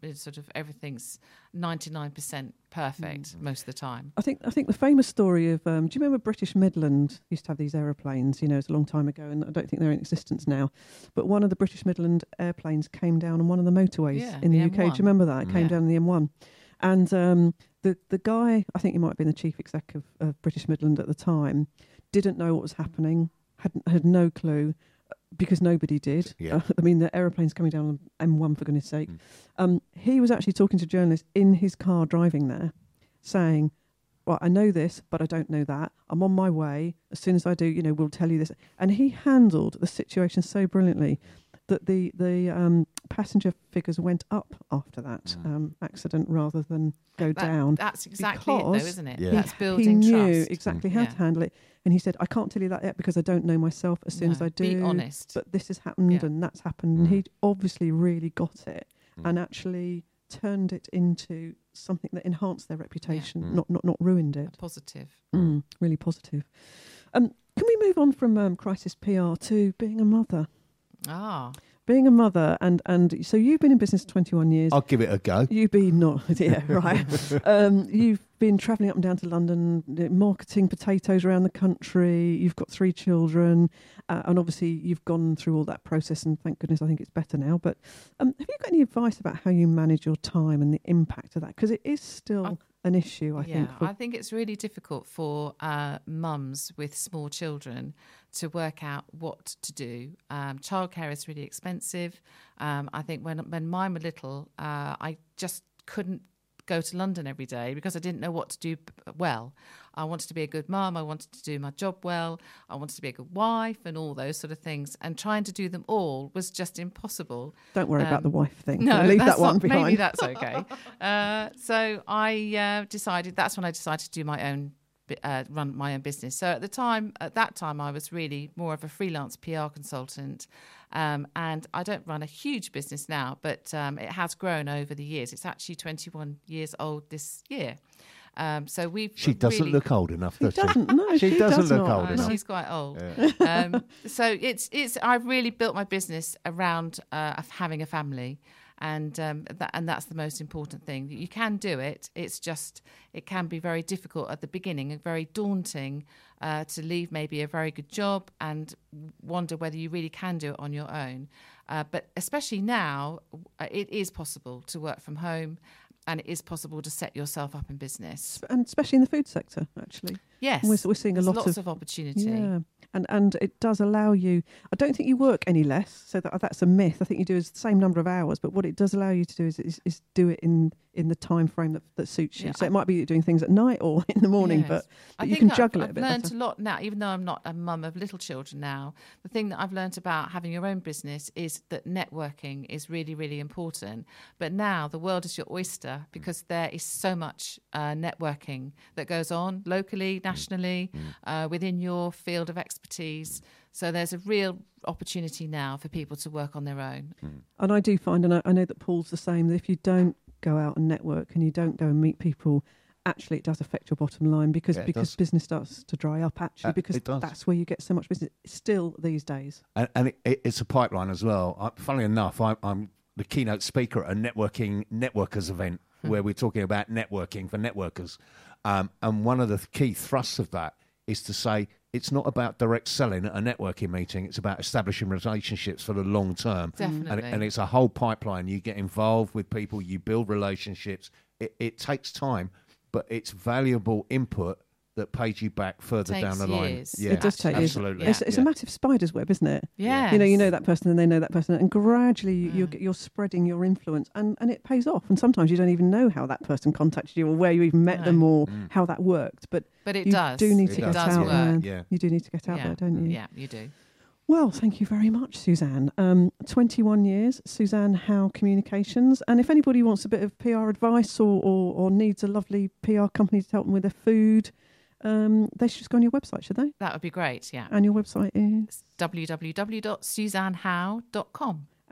C: it's sort of everything's ninety-nine percent perfect most of the time.
B: I think I think the famous story of um, do you remember British Midland used to have these aeroplanes? You know, it's a long time ago, and I don't think they're in existence now. But one of the British Midland airplanes came down on one of the motorways
C: Yeah,
B: in the,
C: the
B: U K. Do you
C: M one.
B: remember that? It came
C: Yeah.
B: down the M one, and um, the the guy, I think he might have been the chief exec of, of British Midland at the time, didn't know what was happening, had had no clue. Because nobody did.
A: Yeah.
B: Uh, I mean, the aeroplane's coming down on M one, for goodness sake.
A: Mm.
B: Um, he was actually talking to journalists in his car driving there, saying, well, I know this, but I don't know that. I'm on my way. As soon as I do, you know, we'll tell you this. And he handled the situation so brilliantly that the, the um, passenger figures went up after that
A: Mm.
B: um, accident rather than go
C: That-
B: down.
C: That's exactly it, though,
B: because
C: isn't it?
A: Yeah.
C: That's
B: he
C: building
B: knew
C: trust.
B: exactly
A: Mm.
B: how
C: Yeah.
B: to handle it. And he said, I can't tell you that yet because I don't know myself. As soon as
C: No,
B: I do,
C: be honest.
B: but this has happened
C: Yeah.
B: and that's happened. And
A: Mm.
B: he obviously really got it
A: Mm.
B: and actually turned it into something that enhanced their reputation,
A: Mm.
B: not, not not ruined it.
C: Positive.
B: Mm, really positive. Um, can we move on from um, crisis P R to being a mother?
C: Ah,
B: Being a mother, and, and so you've been in business twenty-one years.
A: I'll give it a go.
B: You've been not, yeah, right. um, you've been travelling up and down to London, uh, marketing potatoes around the country. You've got three children, uh, and obviously you've gone through all that process. And thank goodness, I think it's better now. But um, have you got any advice about how you manage your time and the impact of that? Because it is still
C: I-
B: an issue, I
C: yeah.
B: think. For,
C: I think it's really difficult for uh, mums with small children to work out what to do. Um, childcare is really expensive. Um, I think when when mine were little, uh, I just couldn't go to London every day because I didn't know what to do b- well. I wanted to be a good mum. I wanted to do my job well. I wanted to be a good wife and all those sort of things. And trying to do them all was just impossible.
B: don't worry about
C: um,
B: the wife thing.
C: No,
B: leave
C: that's
B: that one
C: not,
B: behind.
C: maybe that's okay. uh, so I uh, decided, that's when I decided to do my own, bi- uh, run my own business. So at the time, at that time, I was really more of a freelance P R consultant. Um, and I don't run a huge business now, but um, it has grown over the years. It's actually twenty-one years old this year. Um, so we've
A: She doesn't
C: really,
A: look old enough,
B: She
A: does she?
B: doesn't. No,
A: She
B: she,
A: doesn't
B: does
A: look
B: not.
A: old
C: uh,
A: enough.
C: she's quite old.
A: Yeah.
C: um, so it's it's I've really built my business around uh, of having a family, and um, that and that's the most important thing. You can do it. It's just it can be very difficult at the beginning and very daunting uh, to leave maybe a very good job and wonder whether you really can do it on your own. Uh, but especially now, uh, it is possible to work from home. And it is possible to set yourself up in business.
B: And especially in the food sector, actually.
C: Yes,
B: We're, we're seeing a
C: there's
B: lot
C: lots
B: of,
C: of opportunity.
B: Yeah, and and it does allow you. I don't think you work any less, so that that's a myth. I think you do the same number of hours, but what it does allow you to do is is, is do it in, in the time frame that, that suits you.
C: Yeah,
B: so
C: I-
B: it might be you're doing things at night or in the morning,
C: Yes.
B: but, but
C: I
B: you
C: think
B: can
C: I've-
B: juggle
C: I've
B: it a bit
C: learned
B: better.
C: a lot now, even though I'm not a mum of little children now. The thing that I've learned about having your own business is that networking is really, really important. But now the world is your oyster because there is so much uh, networking that goes on locally, nationally, uh, within your field of expertise. So there's a real opportunity now for people to work on their own.
B: And I do find, and I, I know that Paul's the same, that if you don't go out and network and you don't go and meet people, actually it does affect your bottom line because
A: Yeah, it
B: because
A: does.
B: business starts to dry up, actually,
A: Uh,
B: because
A: it does.
B: that's where you get so much business still these days.
A: And, and it, it, it's a pipeline as well. I, funnily enough, I, I'm the keynote speaker at a networking networkers event where we're talking about networking for networkers. Um, and one of the key thrusts of that is to say it's not about direct selling at a networking meeting. It's about establishing relationships for the long term.
C: Definitely.
A: And, and it's a whole pipeline. You get involved with people, you build relationships. It, it takes time, but it's valuable input that pays you back further
C: Takes
A: down the line.
C: years.
A: Yeah,
B: It does take years.
A: absolutely.
C: Yeah.
B: It's, it's
A: Yeah.
B: a massive spider's web, isn't it?
C: Yeah.
B: You know, you know that person and they know that person, and gradually you, you're,
C: Mm.
B: you're spreading your influence, and, and it pays off. And sometimes you don't even know how that person contacted you or where you even met
C: No.
B: them or
A: Mm.
B: how that worked. But
C: But it
B: you
C: does.
B: do need
A: It
B: to
A: does.
B: get
C: does
B: out
C: work.
B: there.
A: Yeah.
B: You do need to get out
C: Yeah.
B: there, don't you?
C: Yeah, you do.
B: Well, thank you very much, Suzanne. Um, twenty-one years, Suzanne Howe Communications. And if anybody wants a bit of P R advice or, or, or needs a lovely P R company to help them with their food, um, they should just go on your website, should they?
C: That would be great, yeah.
B: And your website is...
C: w w w dot suzanne howe dot com.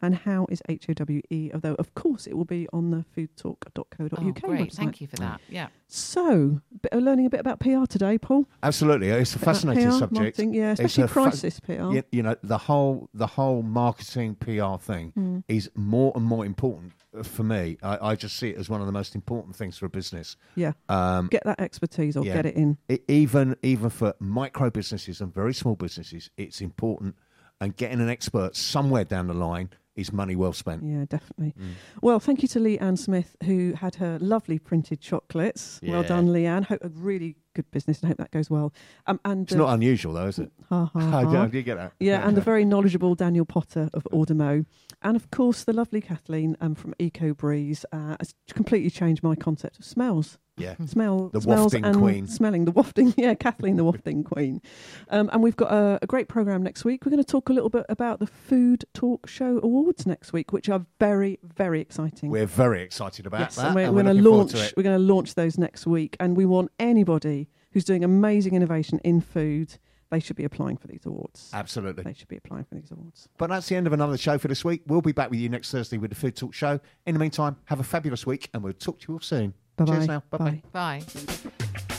B: And how is H O W E? Although, of course, it will be on the food talk dot co dot U K
C: Oh, great.
B: website.
C: Thank you for that. Yeah.
B: So, bit of learning a bit about P R today, Paul.
A: Absolutely, it's a
B: Bit about
A: fascinating
B: P R,
A: subject.
B: marketing, yeah,
A: It's
B: especially
A: a fa-
B: crisis P R.
A: You, you know, the whole the whole marketing P R thing
B: Mm.
A: is more and more important for me. I, I just see it as one of the most important things for a business.
B: Yeah.
A: Um,
B: Get that expertise or
A: yeah.
B: get it in.
A: it, even even for micro businesses and very small businesses, it's important. And getting an expert somewhere down the line is money well spent.
B: Yeah, definitely.
A: Mm.
B: Well, thank you to Leanne Smith, who had her lovely printed chocolates. Well
A: Yeah.
B: done, Leanne. Hope a really good business, and hope that goes well. Um, and
A: It's
B: uh,
A: not unusual, though, is it?
B: ha, ha,
A: How
B: ha.
A: do you get that?
B: Yeah, and the very knowledgeable Daniel Potter of Audemo. And of course, the lovely Kathleen um, from Eco Breeze uh, has completely changed my concept of smells.
A: Yeah.
B: Smell,
A: The
B: smells
A: wafting
B: and
A: queen.
B: smelling, the wafting, yeah, Kathleen, the wafting queen. Um, and we've got a, a great programme next week. We're going to talk a little bit about the Food Talk Show Awards next week, which are very, very exciting.
A: We're very excited about
B: yes,
A: that.
B: and we're,
A: and
B: we're going
A: looking
B: to
A: forward
B: launch.
A: to it.
B: We're going to launch those next week, and we want anybody who's doing amazing innovation in food. They should be applying for these awards.
A: Absolutely.
B: They should be applying for these awards.
A: But that's the end of another show for this week. We'll be back with you next Thursday with the Food Talk Show. In the meantime, have a fabulous week, and we'll talk to you all soon.
B: Bye-bye.
A: Cheers now. Bye-bye.
B: Bye.
C: Bye.